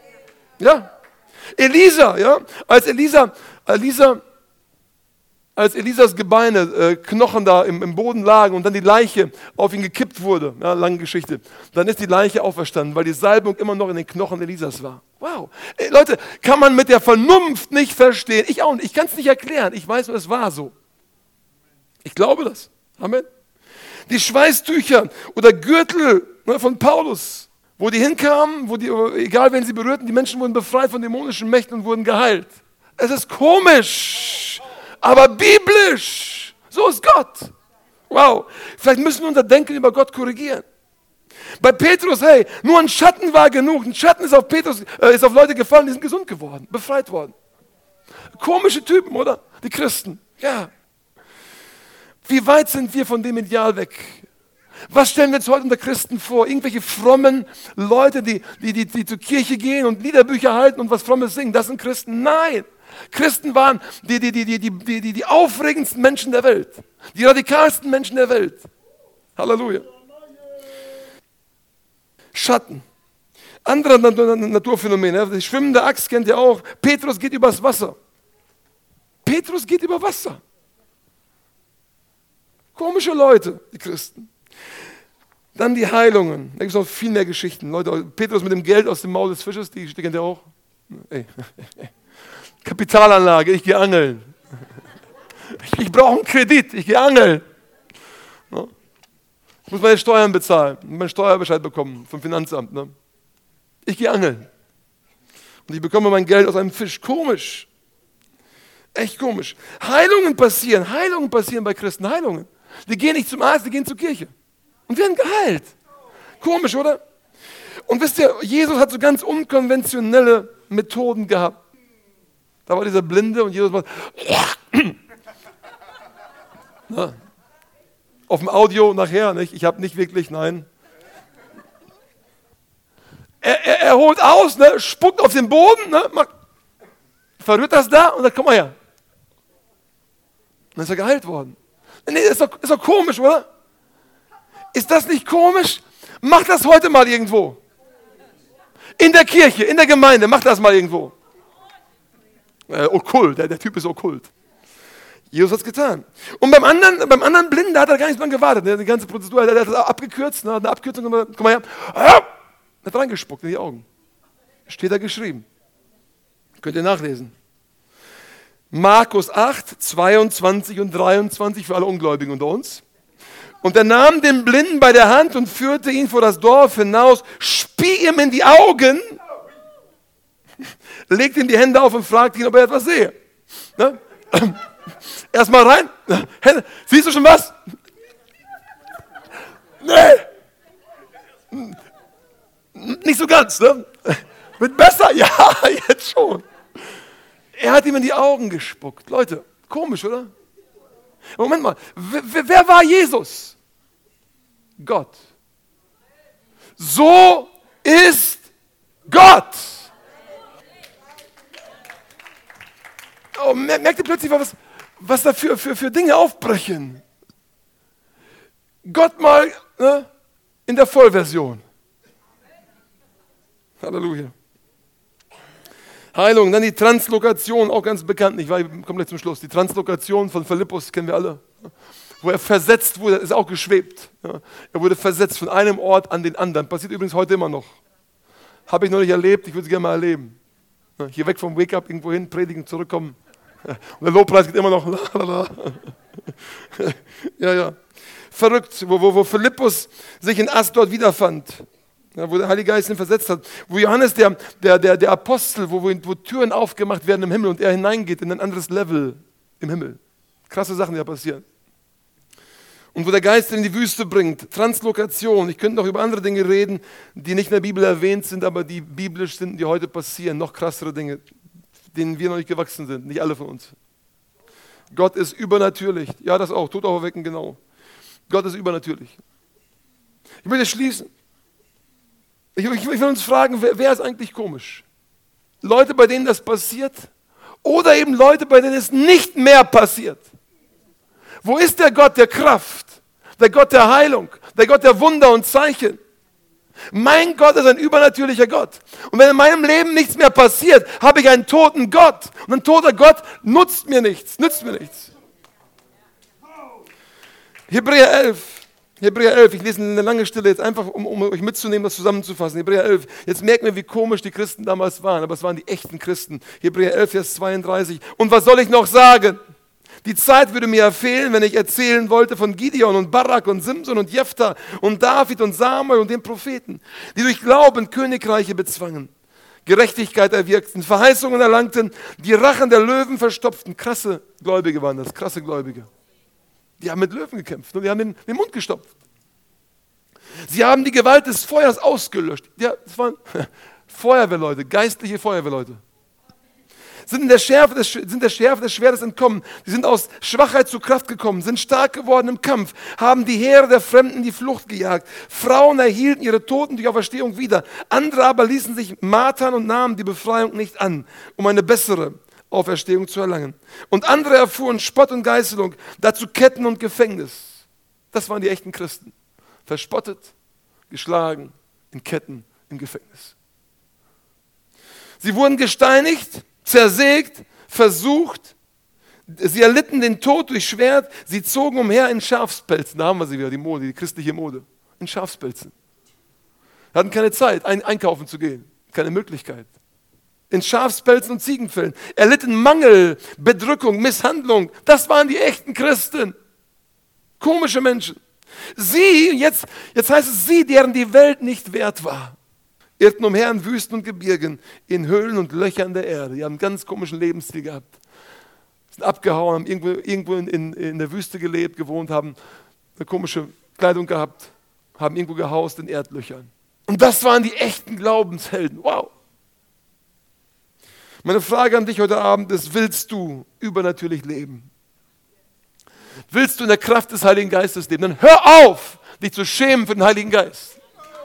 Ja. Elisa, ja, als Elisa, Elisa, als Elisas Gebeine, äh, Knochen da im, im Boden lagen und dann die Leiche auf ihn gekippt wurde, ja, lange Geschichte, dann ist die Leiche auferstanden, weil die Salbung immer noch in den Knochen Elisas war. Wow. Ey, Leute, kann man mit der Vernunft nicht verstehen. Ich auch nicht. Ich kann es nicht erklären. Ich weiß, es war so. Ich glaube das. Amen. Die Schweißtücher oder Gürtel, ne, von Paulus, wo die hinkamen, wo die, egal wen sie berührten, die Menschen wurden befreit von dämonischen Mächten und wurden geheilt. Es ist komisch, aber biblisch. So ist Gott. Wow. Vielleicht müssen wir unser Denken über Gott korrigieren. Bei Petrus, hey, nur ein Schatten war genug. Ein Schatten ist auf Petrus, äh, ist auf Leute gefallen, die sind gesund geworden, befreit worden. Komische Typen, oder? Die Christen. Ja. Wie weit sind wir von dem Ideal weg? Was stellen wir uns heute unter Christen vor? Irgendwelche frommen Leute, die, die, die, die zur Kirche gehen und Liederbücher halten und was Frommes singen. Das sind Christen? Nein. Christen waren die, die, die, die, die, die, die, die aufregendsten Menschen der Welt. Die radikalsten Menschen der Welt. Halleluja. Schatten. Andere Naturphänomene. Die schwimmende Axt kennt ihr auch. Petrus geht übers Wasser. Petrus geht über Wasser. Komische Leute, die Christen. Dann die Heilungen. Da gibt es noch viel mehr Geschichten. Leute, Petrus mit dem Geld aus dem Maul des Fisches, die, die kennt ihr auch. Ey. Kapitalanlage, ich gehe angeln. Ich, ich brauche einen Kredit, ich gehe angeln. Ja. Ich muss meine Steuern bezahlen, meinen Steuerbescheid bekommen vom Finanzamt. Ne? Ich gehe angeln. Und ich bekomme mein Geld aus einem Fisch. Komisch. Echt komisch. Heilungen passieren, Heilungen passieren bei Christen, Heilungen. Die gehen nicht zum Arzt, die gehen zur Kirche. Und werden geheilt. Komisch, oder? Und wisst ihr, Jesus hat so ganz unkonventionelle Methoden gehabt. Da war dieser Blinde und Jesus war... Na, auf dem Audio nachher, nicht? Ich habe nicht wirklich, nein. Er, er, er holt aus, ne? Spuckt auf den Boden, ne? Macht, verrührt das da und dann komm mal her. Dann ist er geheilt worden. Nee, ist doch, ist doch komisch, oder? Ist das nicht komisch? Mach das heute mal irgendwo. In der Kirche, in der Gemeinde, mach das mal irgendwo. Äh, okkult, der, der Typ ist okkult. Jesus hat es getan. Und beim anderen, beim anderen Blinden, da hat er gar nicht mehr gewartet. Die ganze Prozedur, der hat das abgekürzt, ne, eine Abkürzung, komm mal her. Er hat reingespuckt in die Augen. Steht da geschrieben. Könnt ihr nachlesen. Markus acht, zweiundzwanzig und dreiundzwanzig für alle Ungläubigen unter uns. Und er nahm den Blinden bei der Hand und führte ihn vor das Dorf hinaus, spie ihm in die Augen, legte ihm die Hände auf und fragte ihn, ob er etwas sehe. Ne? Erstmal rein. Siehst du schon was? Nee. Nicht so ganz, ne? Wird besser? Ja, jetzt schon. Er hat ihm in die Augen gespuckt. Leute, komisch, oder? Moment mal, wer, wer war Jesus? Gott. So ist Gott. Oh, merkt ihr plötzlich, was, was da für, für, für Dinge aufbrechen? Gott mal, ne, in der Vollversion. Halleluja. Heilung, dann die Translokation, auch ganz bekannt, ich komme gleich zum Schluss. Die Translokation von Philippus kennen wir alle. Wo er versetzt wurde, ist auch geschwebt. Ja, er wurde versetzt von einem Ort an den anderen. Passiert übrigens heute immer noch. Habe ich noch nicht erlebt, ich würde es gerne mal erleben. Ja, hier weg vom Wake-up, irgendwo hin, predigen, zurückkommen. Ja, und der Lobpreis geht immer noch. Ja, ja. Verrückt, wo, wo, wo Philippus sich in Asdod wiederfand. Ja, wo der Heilige Geist ihn versetzt hat. Wo Johannes, der, der, der, der Apostel, wo, wo, wo Türen aufgemacht werden im Himmel und er hineingeht in ein anderes Level im Himmel. Krasse Sachen, die da passieren. Und wo der Geist in die Wüste bringt, Translokation. Ich könnte noch über andere Dinge reden, die nicht in der Bibel erwähnt sind, aber die biblisch sind, die heute passieren. Noch krassere Dinge, denen wir noch nicht gewachsen sind. Nicht alle von uns. Gott ist übernatürlich. Ja, das auch. Tod auferwecken, genau. Gott ist übernatürlich. Ich möchte schließen. Ich, ich, ich will uns fragen, wer, wer ist eigentlich komisch? Leute, bei denen das passiert? Oder eben Leute, bei denen es nicht mehr passiert? Wo ist der Gott der Kraft, der Gott der Heilung, der Gott der Wunder und Zeichen? Mein Gott ist ein übernatürlicher Gott. Und wenn in meinem Leben nichts mehr passiert, habe ich einen toten Gott. Und ein toter Gott nutzt mir nichts, nützt mir nichts. Hebräer elf. Hebräer elf, ich lese eine lange Stelle jetzt einfach, um, um euch mitzunehmen, das zusammenzufassen. Hebräer elf, jetzt merken wir, wie komisch die Christen damals waren, aber es waren die echten Christen. Hebräer elf, Vers zweiunddreißig. Und was soll ich noch sagen? Die Zeit würde mir ja fehlen, wenn ich erzählen wollte von Gideon und Barak und Simson und Jephthah und David und Samuel und den Propheten, die durch Glauben Königreiche bezwangen, Gerechtigkeit erwirkten, Verheißungen erlangten, die Rachen der Löwen verstopften. Krasse Gläubige waren das, krasse Gläubige. Die haben mit Löwen gekämpft und die haben den, den Mund gestopft. Sie haben die Gewalt des Feuers ausgelöscht. Ja, das waren Feuerwehrleute, geistliche Feuerwehrleute. Sind in der Schärfe des, sind der Schärfe des Schwertes entkommen. Sie sind aus Schwachheit zu Kraft gekommen, sind stark geworden im Kampf, haben die Heere der Fremden die Flucht gejagt. Frauen erhielten ihre Toten durch Auferstehung wieder. Andere aber ließen sich martern und nahmen die Befreiung nicht an, um eine bessere Auferstehung zu erlangen. Und andere erfuhren Spott und Geißelung, dazu Ketten und Gefängnis. Das waren die echten Christen. Verspottet, geschlagen, in Ketten, im Gefängnis. Sie wurden gesteinigt, zersägt, versucht. Sie erlitten den Tod durch Schwert. Sie zogen umher in Schafspelzen. Da haben wir sie wieder, die Mode, die christliche Mode. In Schafspelzen. Hatten keine Zeit, ein, einkaufen zu gehen. Keine Möglichkeit. In Schafspelzen und Ziegenfällen. Erlitten Mangel, Bedrückung, Misshandlung. Das waren die echten Christen. Komische Menschen. Sie, jetzt, jetzt heißt es sie, deren die Welt nicht wert war, irrten umher in Wüsten und Gebirgen, in Höhlen und Löchern der Erde. Die haben einen ganz komischen Lebensstil gehabt. Sind abgehauen, haben irgendwo, irgendwo in, in, in der Wüste gelebt, gewohnt, haben eine komische Kleidung gehabt, haben irgendwo gehaust in Erdlöchern. Und das waren die echten Glaubenshelden. Wow. Meine Frage an dich heute Abend ist, willst du übernatürlich leben? Willst du in der Kraft des Heiligen Geistes leben? Dann hör auf, dich zu schämen für den Heiligen Geist.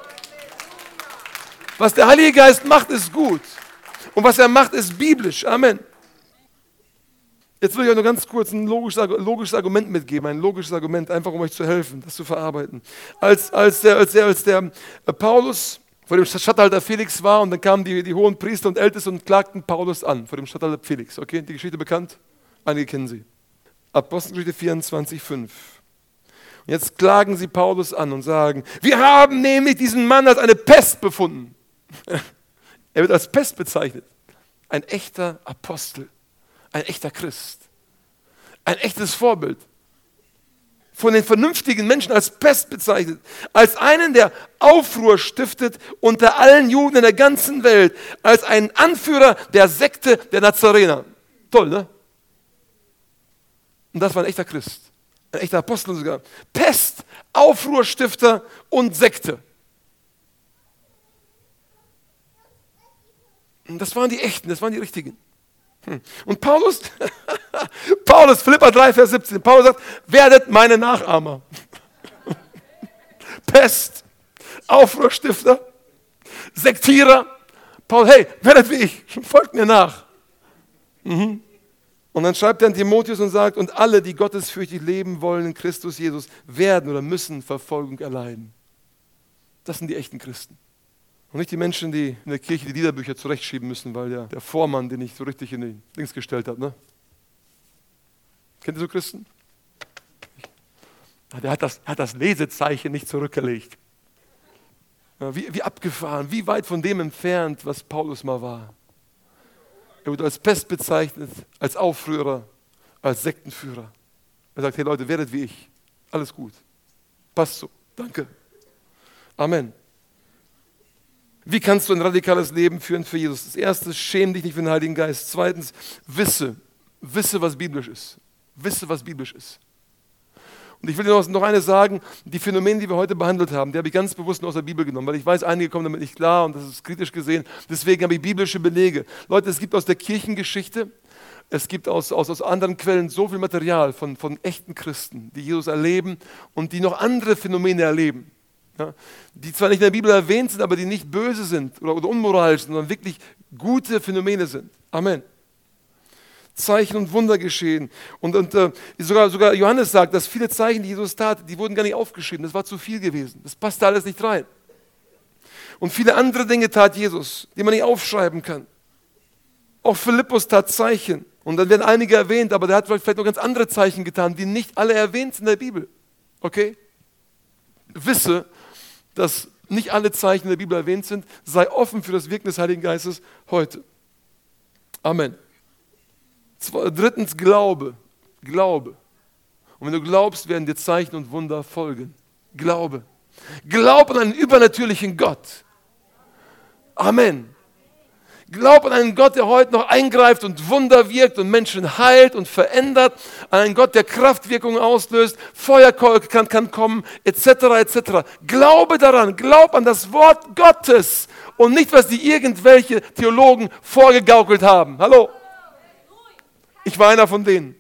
Was der Heilige Geist macht, ist gut. Und was er macht, ist biblisch. Amen. Jetzt will ich euch noch ganz kurz ein logisches, logisches Argument mitgeben. Ein logisches Argument, einfach um euch zu helfen, das zu verarbeiten. Als, als, der, als, der, als der Paulus vor dem Statthalter Felix war und dann kamen die, die hohen Priester und Ältesten und klagten Paulus an, vor dem Statthalter Felix. Okay, die Geschichte bekannt? Einige kennen sie. Apostelgeschichte vierundzwanzig, fünf. Und jetzt klagen sie Paulus an und sagen, wir haben nämlich diesen Mann als eine Pest befunden. Er wird als Pest bezeichnet. Ein echter Apostel, ein echter Christ, ein echtes Vorbild. Von den vernünftigen Menschen als Pest bezeichnet, als einen, der Aufruhr stiftet unter allen Juden in der ganzen Welt, als einen Anführer der Sekte der Nazarener. Toll, ne? Und das war ein echter Christ, ein echter Apostel sogar. Pest, Aufruhrstifter und Sekte. Und das waren die Echten, das waren die Richtigen. Und Paulus, Paulus, Philipper drei, Vers siebzehn, Paulus sagt, werdet meine Nachahmer. Pest, Aufruhrstifter, Sektierer. Paul, hey, werdet wie ich, folgt mir nach. Mhm. Und dann schreibt er an Timotheus und sagt, und alle, die gottesfürchtig leben wollen in Christus Jesus, werden oder müssen Verfolgung erleiden. Das sind die echten Christen. Und nicht die Menschen, die in der Kirche die Liederbücher zurechtschieben müssen, weil der, der Vormann den nicht so richtig in den Dings gestellt hat. Ne? Kennt ihr so Christen? Der hat das, hat das Lesezeichen nicht zurückgelegt. Ja, wie, wie abgefahren, wie weit von dem entfernt, was Paulus mal war. Er wird als Pest bezeichnet, als Aufrührer, als Sektenführer. Er sagt, hey Leute, werdet wie ich. Alles gut. Passt so. Danke. Amen. Wie kannst du ein radikales Leben führen für Jesus? Das erste, schäm dich nicht für den Heiligen Geist. Zweitens, wisse, wisse, was biblisch ist. Wisse, was biblisch ist. Und ich will dir noch eines sagen, die Phänomene, die wir heute behandelt haben, die habe ich ganz bewusst aus der Bibel genommen, weil ich weiß, einige kommen damit nicht klar und das ist kritisch gesehen. Deswegen habe ich biblische Belege. Leute, es gibt aus der Kirchengeschichte, es gibt aus, aus, aus anderen Quellen so viel Material von, von echten Christen, die Jesus erleben und die noch andere Phänomene erleben. Ja, die zwar nicht in der Bibel erwähnt sind, aber die nicht böse sind oder, oder unmoralisch, sondern wirklich gute Phänomene sind. Amen. Zeichen und Wunder geschehen. Und, und äh, sogar, sogar Johannes sagt, dass viele Zeichen, die Jesus tat, die wurden gar nicht aufgeschrieben. Das war zu viel gewesen. Das passte alles nicht rein. Und viele andere Dinge tat Jesus, die man nicht aufschreiben kann. Auch Philippus tat Zeichen. Und dann werden einige erwähnt, aber der hat vielleicht noch ganz andere Zeichen getan, die nicht alle erwähnt sind in der Bibel. Okay? Wisse, dass nicht alle Zeichen in der Bibel erwähnt sind. Sei offen für das Wirken des Heiligen Geistes heute. Amen. Drittens, Glaube. Glaube. Und wenn du glaubst, werden dir Zeichen und Wunder folgen. Glaube. Glaub an einen übernatürlichen Gott. Amen. Glaub an einen Gott, der heute noch eingreift und Wunder wirkt und Menschen heilt und verändert. An einen Gott, der Kraftwirkungen auslöst, Feuerkolk kann, kann kommen, et cetera et cetera. Glaube daran, glaub an das Wort Gottes und nicht, was die irgendwelche Theologen vorgegaukelt haben. Hallo? Ich war einer von denen.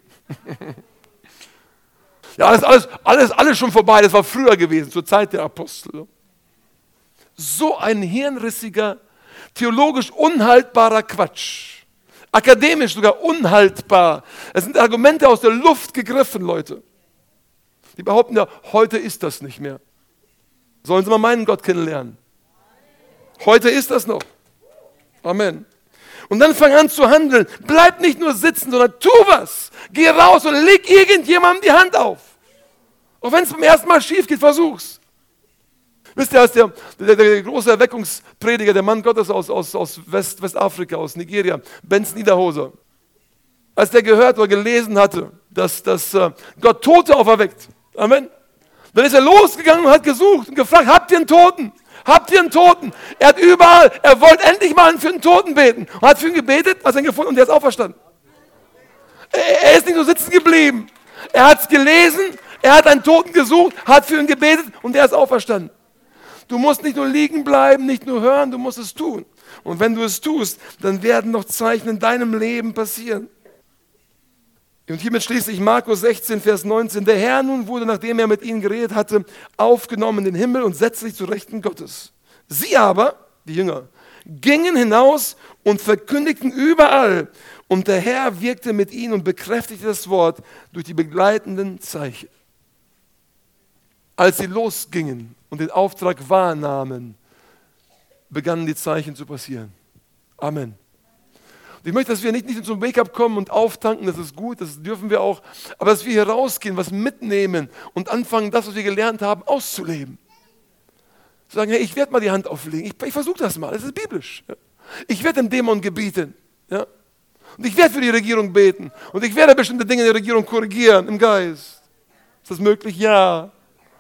Ja, alles, alles, alles, alles schon vorbei, das war früher gewesen, zur Zeit der Apostel. So ein hirnrissiger, theologisch unhaltbarer Quatsch. Akademisch sogar unhaltbar. Es sind Argumente aus der Luft gegriffen, Leute. Die behaupten ja, heute ist das nicht mehr. Sollen sie mal meinen Gott kennenlernen? Heute ist das noch. Amen. Und dann fang an zu handeln. Bleib nicht nur sitzen, sondern tu was. Geh raus und leg irgendjemandem die Hand auf. Auch wenn es beim ersten Mal schief geht, versuch's. Wisst ihr, als der, der, der große Erweckungsprediger, der Mann Gottes aus, aus, aus West, Westafrika, aus Nigeria, Benz Niederhoser, als der gehört oder gelesen hatte, dass, dass uh, Gott Tote auferweckt, Amen, dann ist er losgegangen und hat gesucht und gefragt, habt ihr einen Toten? Habt ihr einen Toten? Er hat überall, er wollte endlich mal für einen Toten beten und hat für ihn gebetet, hat ihn gefunden und der ist auferstanden. Er, er ist nicht nur sitzen geblieben, er hat es gelesen, er hat einen Toten gesucht, hat für ihn gebetet und der ist auferstanden. Du musst nicht nur liegen bleiben, nicht nur hören, du musst es tun. Und wenn du es tust, dann werden noch Zeichen in deinem Leben passieren. Und hiermit schließe ich Markus sechzehn, Vers neunzehn. Der Herr nun wurde, nachdem er mit ihnen geredet hatte, aufgenommen in den Himmel und setzte sich zu Rechten Gottes. Sie aber, die Jünger, gingen hinaus und verkündigten überall. Und der Herr wirkte mit ihnen und bekräftigte das Wort durch die begleitenden Zeichen. Als sie losgingen und den Auftrag wahrnahmen, begannen die Zeichen zu passieren. Amen. Und ich möchte, dass wir nicht, nicht zum Wake-up kommen und auftanken, das ist gut, das dürfen wir auch, aber dass wir hier rausgehen, was mitnehmen und anfangen, das, was wir gelernt haben, auszuleben. Sagen, hey, ich werde mal die Hand auflegen, ich, ich versuche das mal, das ist biblisch. Ja. Ich werde dem Dämon gebieten. Ja. Und ich werde für die Regierung beten. Und ich werde bestimmte Dinge in der Regierung korrigieren, im Geist. Ist das möglich? Ja.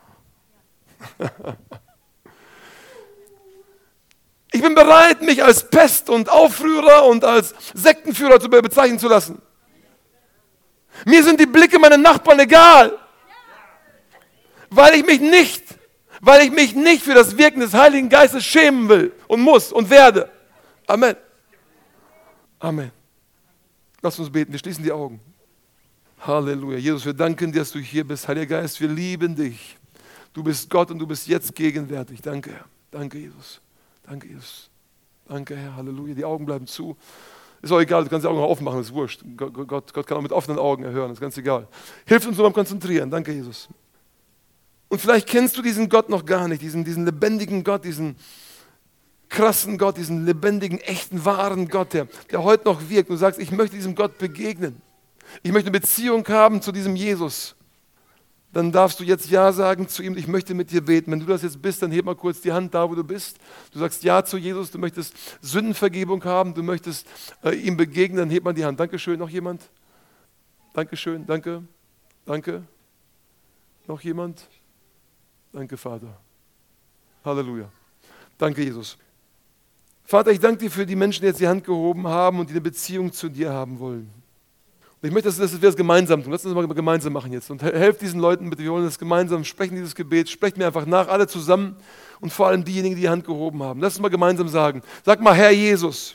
Ich bin bereit, mich als Pest und Aufrührer und als Sektenführer zu bezeichnen zu lassen. Mir sind die Blicke meiner Nachbarn egal, weil ich mich nicht, weil ich mich nicht für das Wirken des Heiligen Geistes schämen will und muss und werde. Amen. Amen. Lass uns beten, wir schließen die Augen. Halleluja. Jesus, wir danken dir, dass du hier bist. Heiliger Geist, wir lieben dich. Du bist Gott und du bist jetzt gegenwärtig. Danke, Herr. Danke, Jesus. Danke, Jesus. Danke, Herr. Halleluja. Die Augen bleiben zu. Ist auch egal, du kannst die Augen auch aufmachen, das ist wurscht. Gott, Gott, Gott kann auch mit offenen Augen erhören, das ist ganz egal. Hilf uns nur beim Konzentrieren. Danke, Jesus. Und vielleicht kennst du diesen Gott noch gar nicht, diesen, diesen lebendigen Gott, diesen krassen Gott, diesen lebendigen, echten, wahren Gott, der, der heute noch wirkt. Und du sagst, ich möchte diesem Gott begegnen. Ich möchte eine Beziehung haben zu diesem Jesus. Dann darfst du jetzt Ja sagen zu ihm, ich möchte mit dir beten. Wenn du das jetzt bist, dann heb mal kurz die Hand da, wo du bist. Du sagst Ja zu Jesus, du möchtest Sündenvergebung haben, du möchtest äh, ihm begegnen, dann heb mal die Hand. Dankeschön, noch jemand? Dankeschön, danke, danke. Noch jemand? Danke, Vater. Halleluja. Danke, Jesus. Vater, ich danke dir für die Menschen, die jetzt die Hand gehoben haben und die eine Beziehung zu dir haben wollen. Ich möchte, dass wir das gemeinsam tun. Lass uns das mal gemeinsam machen jetzt. Und helft diesen Leuten bitte. Wir wollen das gemeinsam sprechen, dieses Gebet. Sprecht mir einfach nach, alle zusammen. Und vor allem diejenigen, die die Hand gehoben haben. Lass uns mal gemeinsam sagen. Sag mal, Herr Jesus,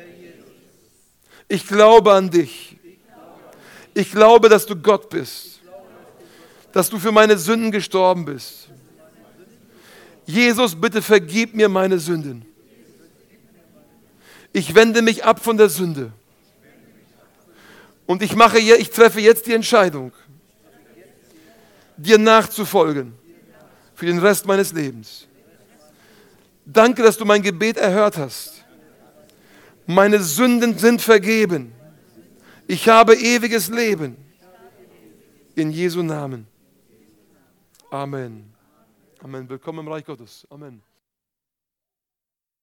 ich glaube an dich. Ich glaube, dass du Gott bist. Dass du für meine Sünden gestorben bist. Jesus, bitte vergib mir meine Sünden. Ich wende mich ab von der Sünde. Und ich, mache, ich treffe jetzt die Entscheidung, dir nachzufolgen für den Rest meines Lebens. Danke, dass du mein Gebet erhört hast. Meine Sünden sind vergeben. Ich habe ewiges Leben. In Jesu Namen. Amen. Amen. Willkommen im Reich Gottes. Amen.